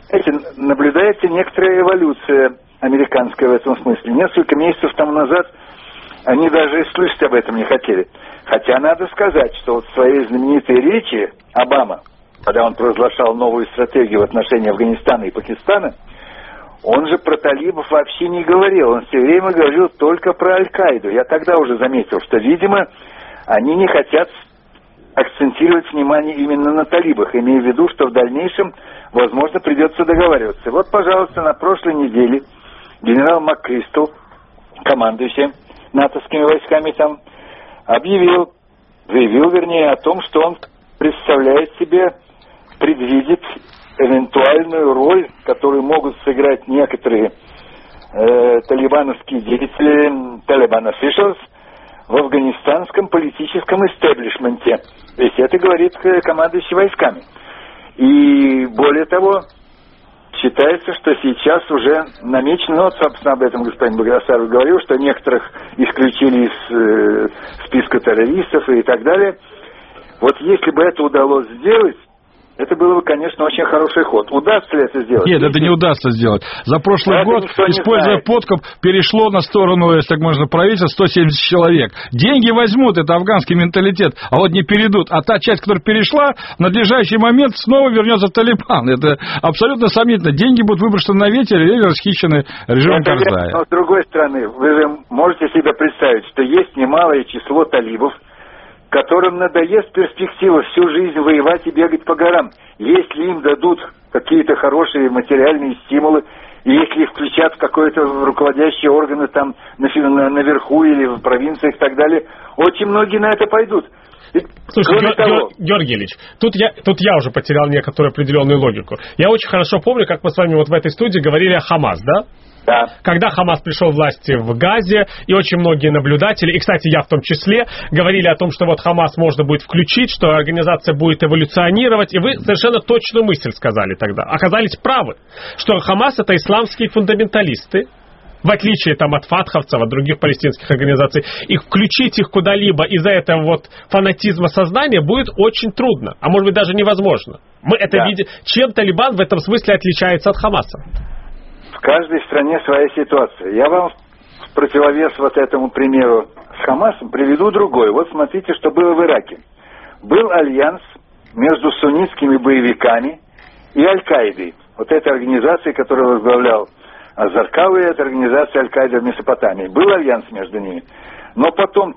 наблюдается некоторая эволюция американская в этом смысле. Несколько месяцев тому назад они даже и слышать об этом не хотели. Хотя надо сказать, что вот в своей знаменитой речи Обама, когда он провозглашал новую стратегию в отношении Афганистана и Пакистана, он же про талибов вообще не говорил. Он все время говорил только про Аль-Каиду. Я тогда уже заметил, что, видимо, они не хотят акцентировать внимание именно на талибах, имея в виду, что в дальнейшем, возможно, придется договариваться. И вот, пожалуйста, на прошлой неделе генерал МакКристал, командующий натовскими войсками там, заявил о том, что он представляет себе, предвидит эвентуальную роль, которую могут сыграть некоторые талибановские деятели, Taliban officials, в афганистанском политическом истеблишменте. То есть это говорит командующий войсками. И более того, считается, что сейчас уже намечено, вот, собственно, об этом господин Багдасаров говорил, что некоторых исключили из списка террористов и так далее. Вот если бы это удалось сделать, это было бы, конечно, очень хороший ход. Удастся ли это сделать? Нет, это не удастся сделать. За прошлый год, используя подкуп, перешло на сторону, если так можно, правительства 170 человек. Деньги возьмут, это афганский менталитет, а вот не перейдут. А та часть, которая перешла, в надлежащий момент снова вернется в Талибан. Это абсолютно сомнительно. Деньги будут выброшены на ветер или расхищены режимом Карзая. Но с другой стороны, вы же можете себе представить, что есть немалое число талибов, которым надоест перспектива всю жизнь воевать и бегать по горам. Если им дадут какие-то хорошие материальные стимулы, и если их включат в какие-то руководящие органы там наверху или в провинциях и так далее, очень многие на это пойдут. Слушай, Георгий Ильич, тут я уже потерял некоторую определенную логику. Я очень хорошо помню, как мы с вами вот в этой студии говорили о Хамас, да? Да. Когда Хамас пришел к власти в Газе, и очень многие наблюдатели, и, кстати, я в том числе, говорили о том, что вот Хамас можно будет включить, что организация будет эволюционировать, и вы совершенно точную мысль сказали тогда. Оказались правы, что Хамас — это исламские фундаменталисты, в отличие там, от фатховцев, от других палестинских организаций, и включить их куда-либо из-за этого вот фанатизма сознания будет очень трудно, а может быть даже невозможно. Мы это видим. Чем Талибан в этом смысле отличается от Хамаса? В каждой стране своя ситуация. Я вам в противовес вот этому примеру с Хамасом приведу другой. Вот смотрите, что было в Ираке. Был альянс между суннитскими боевиками и Аль-Каидой. Вот эта организация, которую возглавлял Заркауи, это организация Аль-Каида в Месопотамии. Был альянс между ними. Но потом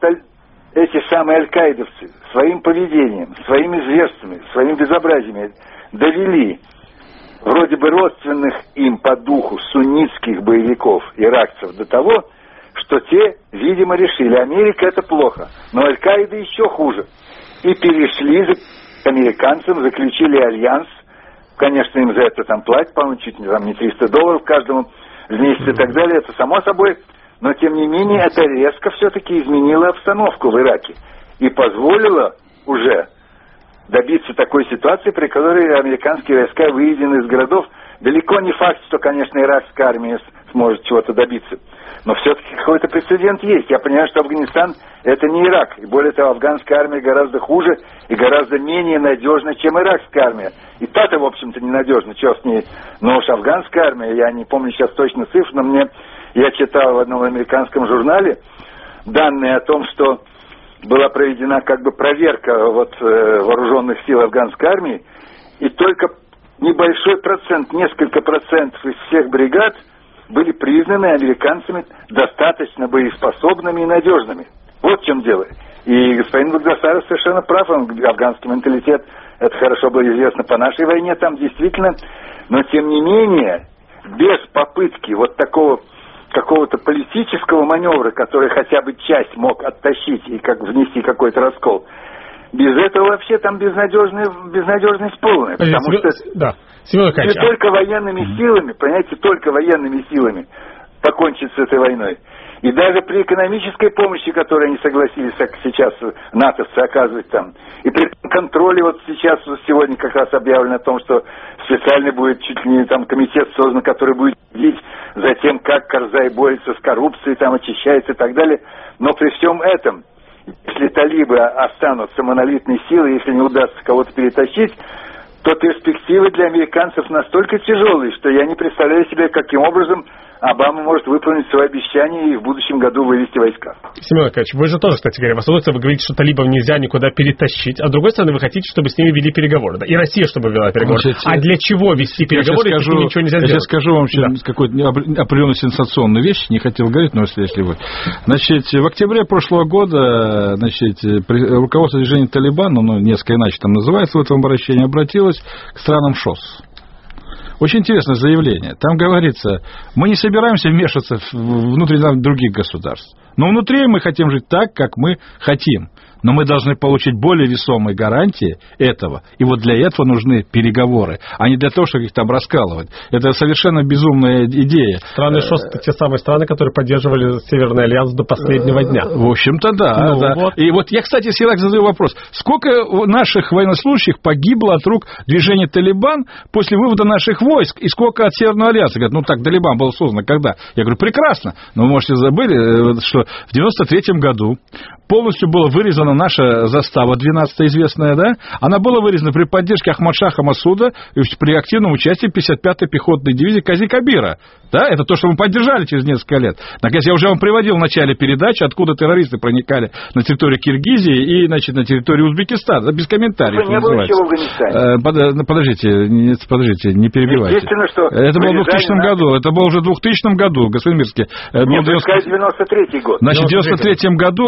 эти самые аль-каидовцы своим поведением, своими зверствами, своими безобразиями довели вроде бы родственных им по духу суннитских боевиков, иракцев, до того, что те, видимо, решили, Америка это плохо, но Аль-Каида еще хуже. И перешли к американцам, заключили альянс. Конечно, им за это там платят, по-моему, чуть не $300 каждому в месяц и так далее, это само собой. Но, тем не менее, это резко все-таки изменило обстановку в Ираке и позволило уже добиться такой ситуации, при которой американские войска выведены из городов. Далеко не факт, что, конечно, иракская армия сможет чего-то добиться. Но все-таки какой-то прецедент есть. Я понимаю, что Афганистан — это не Ирак. И более того, афганская армия гораздо хуже и гораздо менее надежна, чем иракская армия. И та-то, в общем-то, ненадежна. Чего с ней? Но уж афганская армия, я не помню сейчас точно цифр, но я читал в одном американском журнале данные о том, что была проведена как бы проверка вооруженных сил афганской армии, и только небольшой процент, несколько процентов из всех бригад были признаны американцами достаточно боеспособными и надежными. Вот в чем дело. И господин Багдасаров совершенно прав, афганский менталитет, это хорошо было известно по нашей войне, там действительно, но тем не менее, без попытки вот такого какого-то политического маневра, который хотя бы часть мог оттащить и как внести какой-то раскол, без этого вообще там безнадежность полная. Потому что да. Не только военными силами, понимаете, только военными силами покончить с этой войной. И даже при экономической помощи, которую они согласились сейчас натовцы оказывать там, и при контроле, вот сейчас, сегодня как раз объявлено о том, что специально будет чуть ли не там комитет создан, который будет следить за тем, как Карзай борется с коррупцией, там очищается и так далее. Но при всем этом, если талибы останутся монолитной силой, если не удастся кого-то перетащить, то перспективы для американцев настолько тяжелые, что я не представляю себе, каким образом Обама может выполнить свои обещания и в будущем году вывести войска. Семен Николаевич, вы же тоже, кстати говоря, в одной стороне вы говорите, что талибов нельзя никуда перетащить, а с другой стороны вы хотите, чтобы с ними вели переговоры. Да? И Россия, чтобы вела переговоры. Значит, а для чего вести переговоры, если ничего нельзя сделать? Я сейчас скажу вам какую-то определенную сенсационную вещь, не хотел говорить, но если вы. Значит, в октябре прошлого года, руководство движения Талибан, несколько иначе там называется в этом обращении, обратилось к странам ШОС. Очень интересное заявление. Там говорится, мы не собираемся вмешиваться внутри других государств. Но внутри мы хотим жить так, как мы хотим. Но мы должны получить более весомые гарантии этого. И вот для этого нужны переговоры, а не для того, чтобы их там раскалывать. Это совершенно безумная идея. Страны ШОС — это те самые страны, которые поддерживали Северный альянс до последнего дня. В общем-то, да. Вот. И вот я, кстати, всегда задаю вопрос. Сколько наших военнослужащих погибло от рук движения Талибан после вывода наших войск? И сколько от Северного альянса? Говорят, Талибан был создан когда? Я говорю, прекрасно. Но вы, можете, забыли, что в 93-м году полностью была вырезана наша застава 12-я известная, да? Она была вырезана при поддержке Ахмад-Шаха Масуда и при активном участии 55-й пехотной дивизии Кази Кабира. Да? Это то, что мы поддержали через несколько лет. Наконец, я уже вам приводил в начале передачи, откуда террористы проникали на территорию Киргизии и, на территорию Узбекистана. Да, без комментариев. Не было ничего в Афганистане. Подождите, не перебивайте. Это было в 2000 году. Это было уже в 2000 году, господин Мирский. Нет, 93-й год. Значит, в 93-м году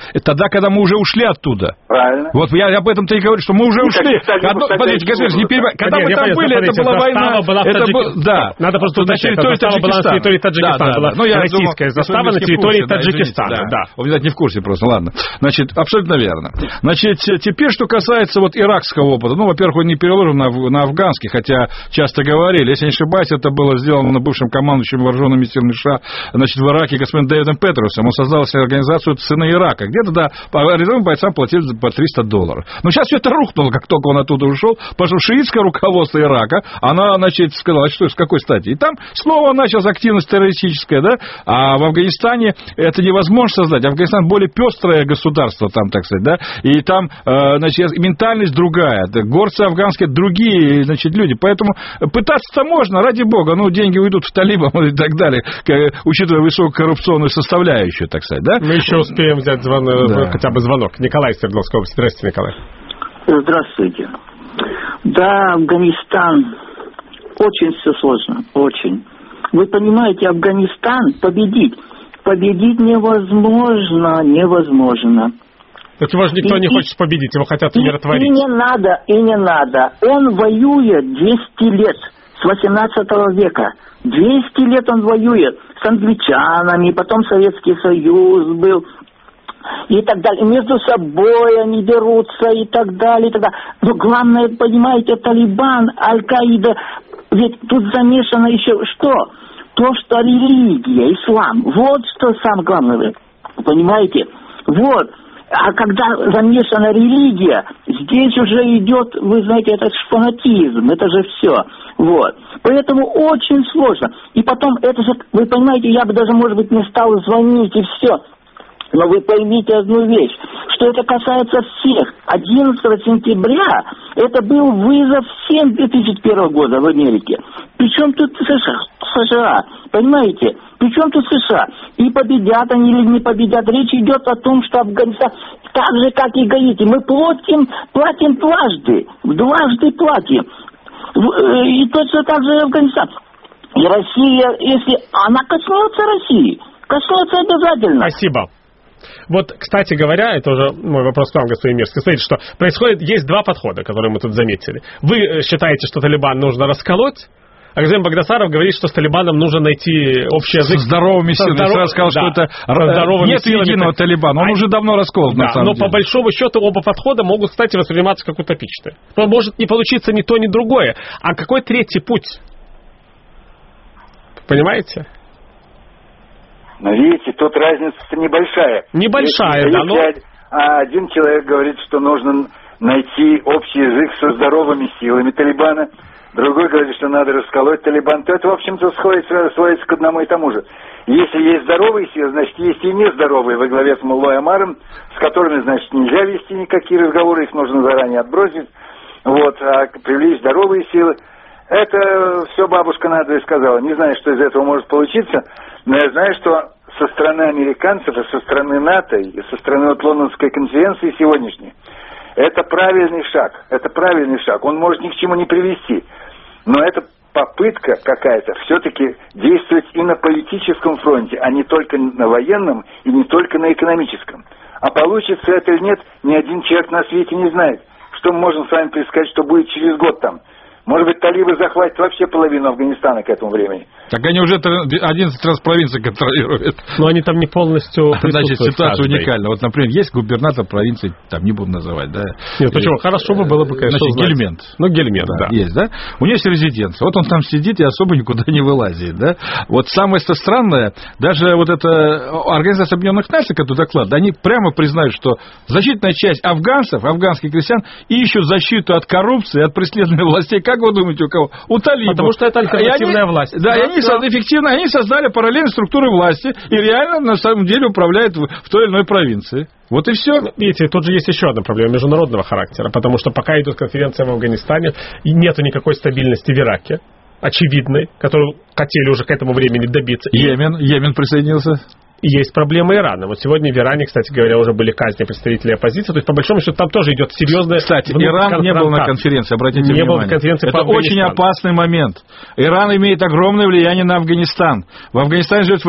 Тогда, когда мы уже ушли оттуда. Правильно. Вот я об этом-то и говорю, что мы уже ушли. Подождите, не перебивайте. Когда мы там были, это была война. Да. Надо просто уточнить, застава была на территории Таджикистана. Была российская застава на территории Таджикистана. Вы, видать, не в курсе просто, ладно. Значит, абсолютно верно. Значит, теперь, что касается вот иракского опыта. Ну, во-первых, он не переложен на афганский, хотя часто говорили. Если не ошибаюсь, это было сделано бывшим командующим вооруженными силами США, значит, в Ираке господином Дэвидом Петрусом. Он создал себе организацию «Сыны Ирака». Где-то, да, рядовым бойцам платили по $300. Но сейчас все это рухнуло, как только он оттуда ушел, потому что шиитское руководство Ирака, она, значит, сказала, что с какой стати? И там снова началась активность террористическая, да? А в Афганистане это невозможно создать. Афганистан более пестрое государство там, так сказать, да? И там, значит, ментальность другая. Горцы афганские другие, значит, люди. Поэтому пытаться-то можно, ради бога. Ну, деньги уйдут в талибам и так далее, учитывая высокую коррупционную составляющую, так сказать, да? Мы еще успеем взять хотя бы звонок. Николай из Свердловской области. Здравствуйте, Николай. Здравствуйте. Да, Афганистан. Очень все сложно. Очень. Вы понимаете, Афганистан победить невозможно. Так его же никто не хочет победить, его хотят умиротворить. И не надо. Он воюет 200 лет, с 18 века. 200 лет он воюет с англичанами, потом Советский Союз был, и так далее. Между собой они дерутся, и так далее, и так далее. Но главное, понимаете, Талибан, Аль-Каида, ведь тут замешано еще что? То, что религия, ислам, вот что самое главное, понимаете? Вот. А когда замешана религия, здесь уже идет, вы знаете, это фанатизм, это же все. Вот. Поэтому очень сложно. И потом, это же, вы понимаете, я бы даже, может быть, не стал звонить и все. Но вы поймите одну вещь, что это касается всех. 11 сентября это был вызов всем 2001 года в Америке. Причем тут США, понимаете? Причем тут США? И победят они или не победят. Речь идет о том, что Афганистан, так же, как и Гаити, мы платим дважды платим. И точно так же Афганистан. И Россия, если она коснется России, коснется обязательно. Спасибо. Вот, кстати говоря, это уже мой вопрос к вам, господин Мирский. Смотрите, что происходит, есть два подхода, которые мы тут заметили. Вы считаете, что Талибан нужно расколоть, а господин Багдасаров говорит, что с Талибаном нужно найти общий язык. Со здоровыми силами. Я сразу сказал, что это нет единого Талибана. Он уже давно расколот, на самом деле. Но по большому счету оба подхода могут, кстати, восприниматься как утопичные. Может не получиться ни то, ни другое. А какой третий путь? Понимаете? Но видите, тут разница небольшая. Небольшая, да. Один человек говорит, что нужно найти общий язык со здоровыми силами Талибана. Другой говорит, что надо расколоть Талибан. То это, в общем-то, сводится к одному и тому же. Если есть здоровые силы, значит, есть и нездоровые во главе с Муллой Омаром, с которыми, значит, нельзя вести никакие разговоры, их нужно заранее отбросить. Вот, а привлечь здоровые силы. Это все бабушка надо и сказала. Не знаю, что из этого может получиться, но я знаю, что со стороны американцев и со стороны НАТО, и со стороны вот Лондонской конференции сегодняшней, это правильный шаг. Это правильный шаг. Он может ни к чему не привести. Но это попытка какая-то все-таки действовать и на политическом фронте, а не только на военном и не только на экономическом. А получится это или нет, ни один человек на свете не знает. Что мы можем с вами предсказать, что будет через год там? Может быть, талибы захватят вообще половину Афганистана к этому времени. Так они уже 11 раз провинции контролируют. Но они там не полностью присутствуют. Значит, ситуация уникальна. Вот, например, есть губернатор провинции, там не буду называть, да? Нет, почему? Хорошо бы было бы, конечно, значит, Гельмент. Ну, Гельмент, да. Есть, да? У него есть резиденция. Вот он там сидит и особо никуда не вылазит, да? Вот самое странное, даже вот эта Организация Объединенных Наций, которая доклад, они прямо признают, что значительная часть афганцев, афганских крестьян, ищут защиту от коррупции, от преследования властей. Как вы думаете, у кого? У талибов. Потому что это альтернативная власть. Да, и они эффективно, они создали параллельные структуры власти и реально, на самом деле, управляют в той или иной провинции. Вот и все. Видите, тут же есть еще одна проблема международного характера, потому что пока идет конференция в Афганистане, нету никакой стабильности в Ираке, очевидной, которую хотели уже к этому времени добиться. Йемен присоединился. есть проблема Ирана. Вот сегодня в Иране, кстати говоря, уже были казни представителей оппозиции. То есть, по большому счету, там тоже идет серьезная... Кстати, Иран не был на конференции, обратите внимание. Был на конференции это очень опасный момент. Иран имеет огромное влияние на Афганистан. В Афганистане живет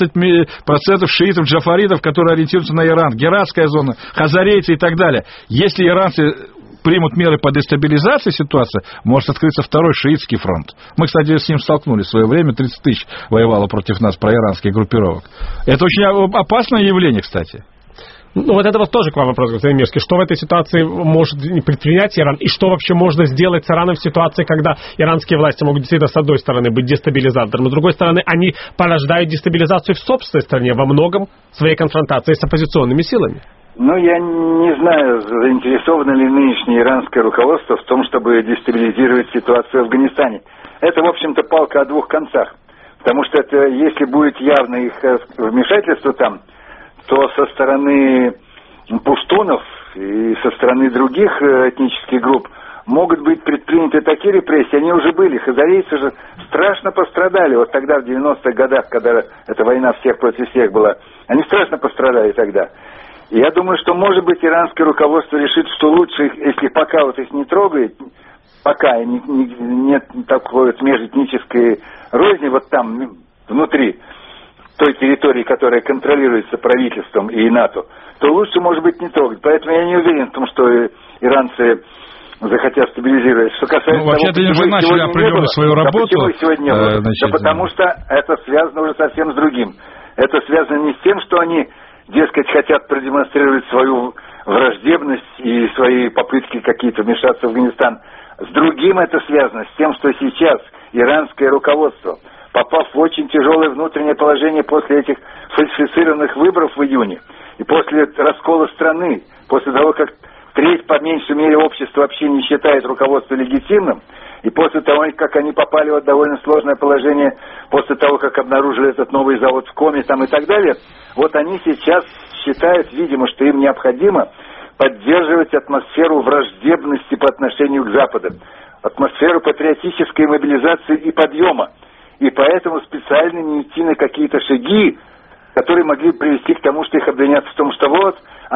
18% шиитов, джафаритов, которые ориентируются на Иран. Гератская зона, хазарейцы и так далее. Если иранцы примут меры по дестабилизации ситуации, может открыться второй шиитский фронт. Мы, кстати, с ним столкнулись в свое время. 30 тысяч воевало против нас проиранских группировок. Это очень опасное явление, кстати. Ну, вот это вот тоже к вам вопрос, господин Мирский. Что в этой ситуации может предпринять Иран? И что вообще можно сделать с Ираном в ситуации, когда иранские власти могут действительно, с одной стороны, быть дестабилизатором, с другой стороны, они порождают дестабилизацию в собственной стране во многом своей конфронтации с оппозиционными силами? Ну, я не знаю, заинтересовано ли нынешнее иранское руководство в том, чтобы дестабилизировать ситуацию в Афганистане. Это, в общем-то, палка о двух концах. Потому что это, если будет явно их вмешательство там, то со стороны пуштунов и со стороны других этнических групп могут быть предприняты такие репрессии. Они уже были. Хазарейцы же страшно пострадали. Вот тогда, в 90-х годах, когда эта война всех против всех была, они страшно пострадали тогда. И я думаю, что, может быть, иранское руководство решит, что лучше, если пока вот их не трогает, пока нет такой межэтнической розни вот там, внутри той территории, которая контролируется правительством и НАТО, то лучше, может быть, не трогать. Поэтому я не уверен в том, что иранцы захотят стабилизировать. Что касается вообще-то они уже начали определенную свою работу. Почему их сегодня не было? Да потому что это связано уже совсем с другим. Это связано не с тем, что они, дескать, хотят продемонстрировать свою враждебность и свои попытки какие-то вмешаться в Афганистан. С другим это связано, с тем, что сейчас иранское руководство, попав в очень тяжелое внутреннее положение после этих фальсифицированных выборов в июне, и после раскола страны, после того, как треть, по меньшей мере, общества вообще не считает руководство легитимным, и после того, как они попали в довольно сложное положение, после того, как обнаружили этот новый завод в Коме там и так далее, вот они сейчас считают, видимо, что им необходимо поддерживать атмосферу враждебности по отношению к Западу, атмосферу патриотической мобилизации и подъема. И поэтому специально не идти на какие-то шаги, которые могли привести к тому, что их обвинят в том, что вот,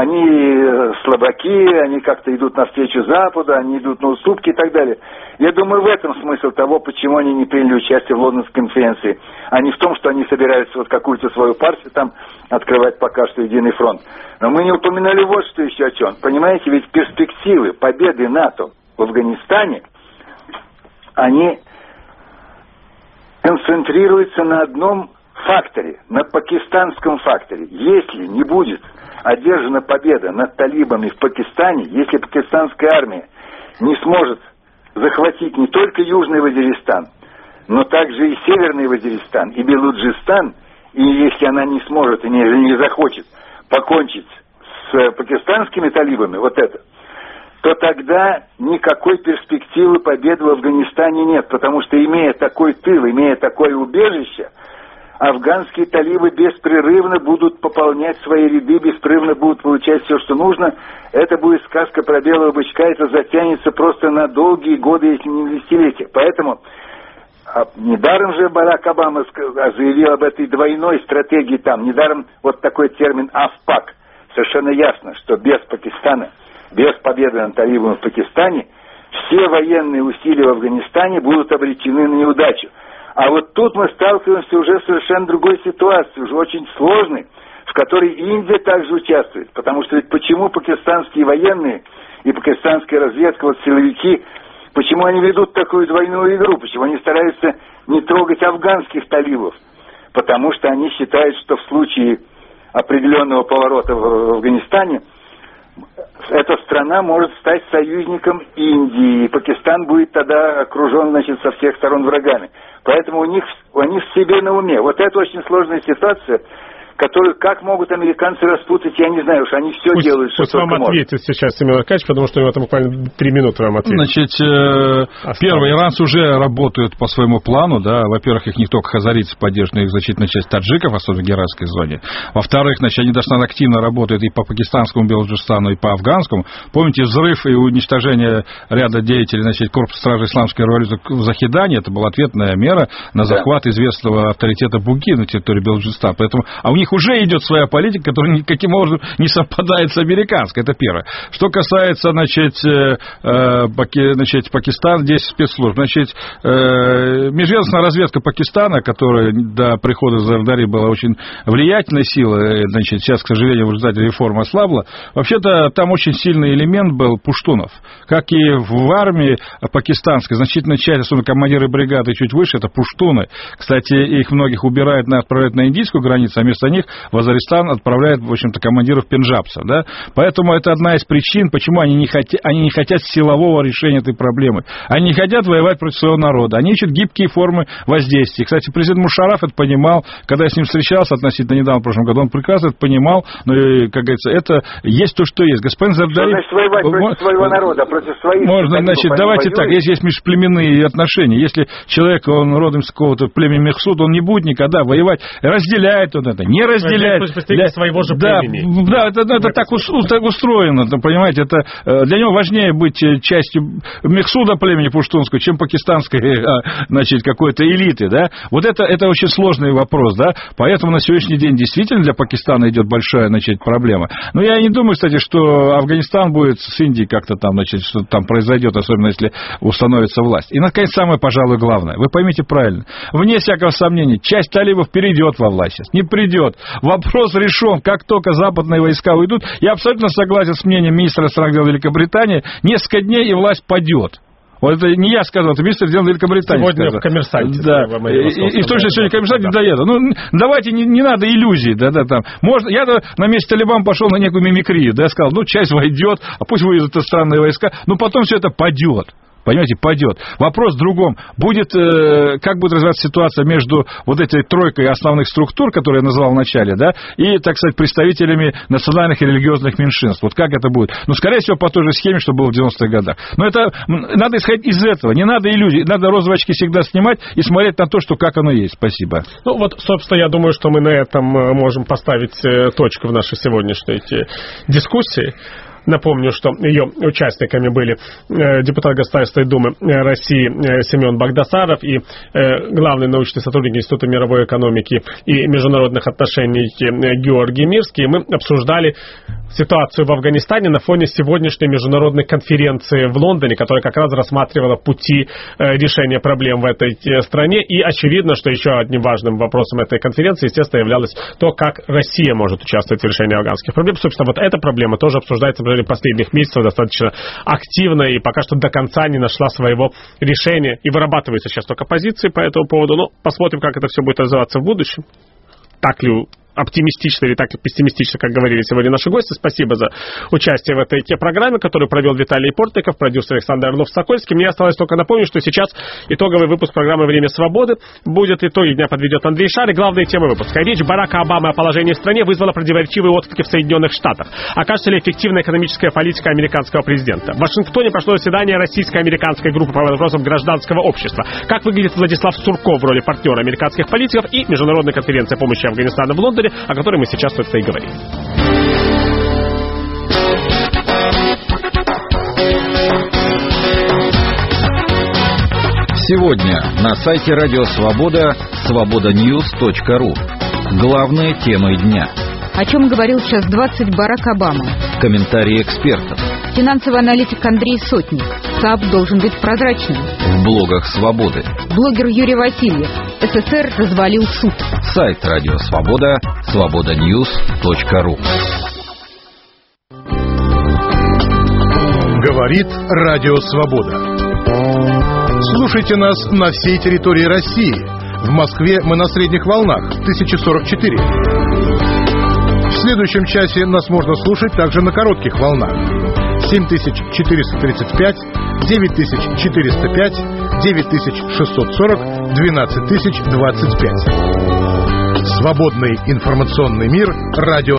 они слабаки, они как-то идут навстречу Западу, они идут на уступки и так далее. Я думаю, в этом смысл того, почему они не приняли участие в Лондонской конференции, а не в том, что они собираются вот какую-то свою партию там открывать пока что Единый фронт. Но мы не упоминали вот что еще о чем. Понимаете, ведь перспективы победы НАТО в Афганистане, они концентрируется на одном факторе, на пакистанском факторе. Если не будет одержана победа над талибами в Пакистане, если пакистанская армия не сможет захватить не только Южный Вазиристан, но также и Северный Вазиристан, и Белуджистан, и если она не сможет и не захочет покончить с пакистанскими талибами, вот это, то тогда никакой перспективы победы в Афганистане нет, потому что, имея такой тыл, имея такое убежище, афганские талибы беспрерывно будут пополнять свои ряды, беспрерывно будут получать все, что нужно. Это будет сказка про белого бычка, это затянется просто на долгие годы, если не десятилетия. Поэтому недаром же Барак Обама заявил об этой двойной стратегии там, недаром вот такой термин «АФПАК». Совершенно ясно, что без Пакистана, без победы над талибами в Пакистане, все военные усилия в Афганистане будут обречены на неудачу. А вот тут мы сталкиваемся уже с совершенно другой ситуацией, уже очень сложной, в которой Индия также участвует. Потому что ведь почему пакистанские военные и пакистанская разведка, вот силовики, почему они ведут такую двойную игру, почему они стараются не трогать афганских талибов? Потому что они считают, что в случае определенного поворота в Афганистане эта страна может стать союзником Индии, и Пакистан будет тогда окружен, значит, со всех сторон врагами. Поэтому они в себе на уме. Вот это очень сложная ситуация, которую как могут американцы распутать, я не знаю, уж они все делают, что только могут. Пусть вам ответит сейчас Семен Аркадьевич, потому что у него там буквально 3 минуты вам ответить. Значит, первое, иранцы уже работают по своему плану, да, во-первых, их не только хазарийцы поддерживают, но и значительная часть таджиков, особенно в гератской зоне. Во-вторых, значит, они достаточно активно работают и по пакистанскому Белуджистану, и по афганскому. Помните взрыв и уничтожение ряда деятелей, значит, корпуса стражи исламской революции в Захидане, это была ответная мера на захват известного авторитета Буги на территории Белуджистана. Поэтому, а у них них уже идет своя политика, которая никаким образом не совпадает с американской. Это первое. Что касается, Пакистан, здесь спецслужб. Межведомственная разведка Пакистана, которая до прихода Зардари была очень влиятельной силой, сейчас, к сожалению, в результате реформы ослабла. Вообще-то там очень сильный элемент был пуштунов. Как и в армии пакистанской, значительная часть, особенно командиры бригады чуть выше, это пуштуны. Кстати, их многих убирают, отправляют на индийскую границу, а вместо них в Азаристан отправляют, в общем-то, командиров пенджабцев. Да? Поэтому это одна из причин, почему они не хотят силового решения этой проблемы. Они не хотят воевать против своего народа. Они ищут гибкие формы воздействия. Кстати, президент Мушарраф это понимал, когда я с ним встречался относительно недавно, в прошлом году, он прекрасно это понимал, но, как говорится, это есть то, что есть. Господин Зардари... Значит, воевать против своего народа, против своих... Можно, давайте так, если есть межплеменные отношения, если человек, он родом с какого-то племени Мехсуд, он не будет никогда воевать, разделяет он это, не разделяет. Для своего же племени. Да, это так устроено, понимаете, это для него важнее быть частью Мехсуда племени пуштунского, чем пакистанской, какой-то элиты, да. Вот это очень сложный вопрос, да, поэтому на сегодняшний день действительно для Пакистана идет большая, проблема. Но я не думаю, кстати, что Афганистан будет с Индией как-то там, что-то там произойдет, особенно если установится власть. И, наконец, самое, пожалуй, главное, вы поймите правильно, вне всякого сомнения, часть талибов перейдет во власть, не придет. Вопрос решен, как только западные войска уйдут. Я абсолютно согласен с мнением министра иностранных дел Великобритании, несколько дней и власть падет. Вот это не я сказал, это министр дел Великобритании сегодня сказал. В «Коммерсанте». Да. И в том числе сегодня в «Коммерсанте» доеду. Давайте, не надо иллюзий. Я на месте талибан пошел на некую мимикрию. Сказал, часть войдет, а пусть выйдут иностранные войска, но потом все это падет. Понимаете, падет. Вопрос в другом. Как будет развиваться ситуация между вот этой тройкой основных структур, которые я назвал в начале, да, и, так сказать, представителями национальных и религиозных меньшинств. Вот как это будет? Скорее всего, по той же схеме, что было в 90-х годах. Но это надо исходить из этого. Не надо иллюзий. Надо розовые очки всегда снимать и смотреть на то, что как оно есть. Спасибо. Собственно, я думаю, что мы на этом можем поставить точку в нашей сегодняшней дискуссии. Напомню, что ее участниками были депутат Государственной Думы России Семен Багдасаров и главный научный сотрудник Института мировой экономики и международных отношений Георгий Мирский. Мы обсуждали ситуацию в Афганистане на фоне сегодняшней международной конференции в Лондоне, которая как раз рассматривала пути решения проблем в этой стране. И очевидно, что еще одним важным вопросом этой конференции, естественно, являлось то, как Россия может участвовать в решении афганских проблем. Собственно, вот эта проблема тоже обсуждается в последних месяцев достаточно активно и пока что до конца не нашла своего решения. И вырабатываются сейчас только позиции по этому поводу. Но посмотрим, как это все будет развиваться в будущем. Так ли оптимистично или так пессимистично, как говорили сегодня наши гости. Спасибо за участие в этой программе, которую провел Виталий Портников, продюсер Александр Орлов-Сокольский. Мне осталось только напомнить, что сейчас итоговый выпуск программы «Время свободы» будет. Итоги дня подведет Андрей Шар. И главные темы выпуска. Речь Барака Обамы о положении в стране вызвала противоречивые отклики в Соединенных Штатах. Окажется ли эффективная экономическая политика американского президента? В Вашингтоне прошло заседание российско-американской группы по вопросам гражданского общества. Как выглядит Владислав Сурков в роли партнера американских политиков и международная конференция помощи Афганистану в Лондоне, о которой мы сейчас, собственно, и говорим. Сегодня на сайте Радио Свобода свободаньюз.ру. Главные темы дня. О чем говорил час 20 Барак Обама. Комментарии экспертов. Финансовый аналитик Андрей Сотник. САП должен быть прозрачным. В блогах Свободы. Блогер Юрий Васильев. СССР развалил суд. Сайт Радио Свобода свободаньюз.ру. Говорит Радио Свобода. Слушайте нас на всей территории России. В Москве мы на средних волнах 1044. В следующем часе нас можно слушать также на коротких волнах 7435, 9405, 9640, 12025. Свободный информационный мир. Радио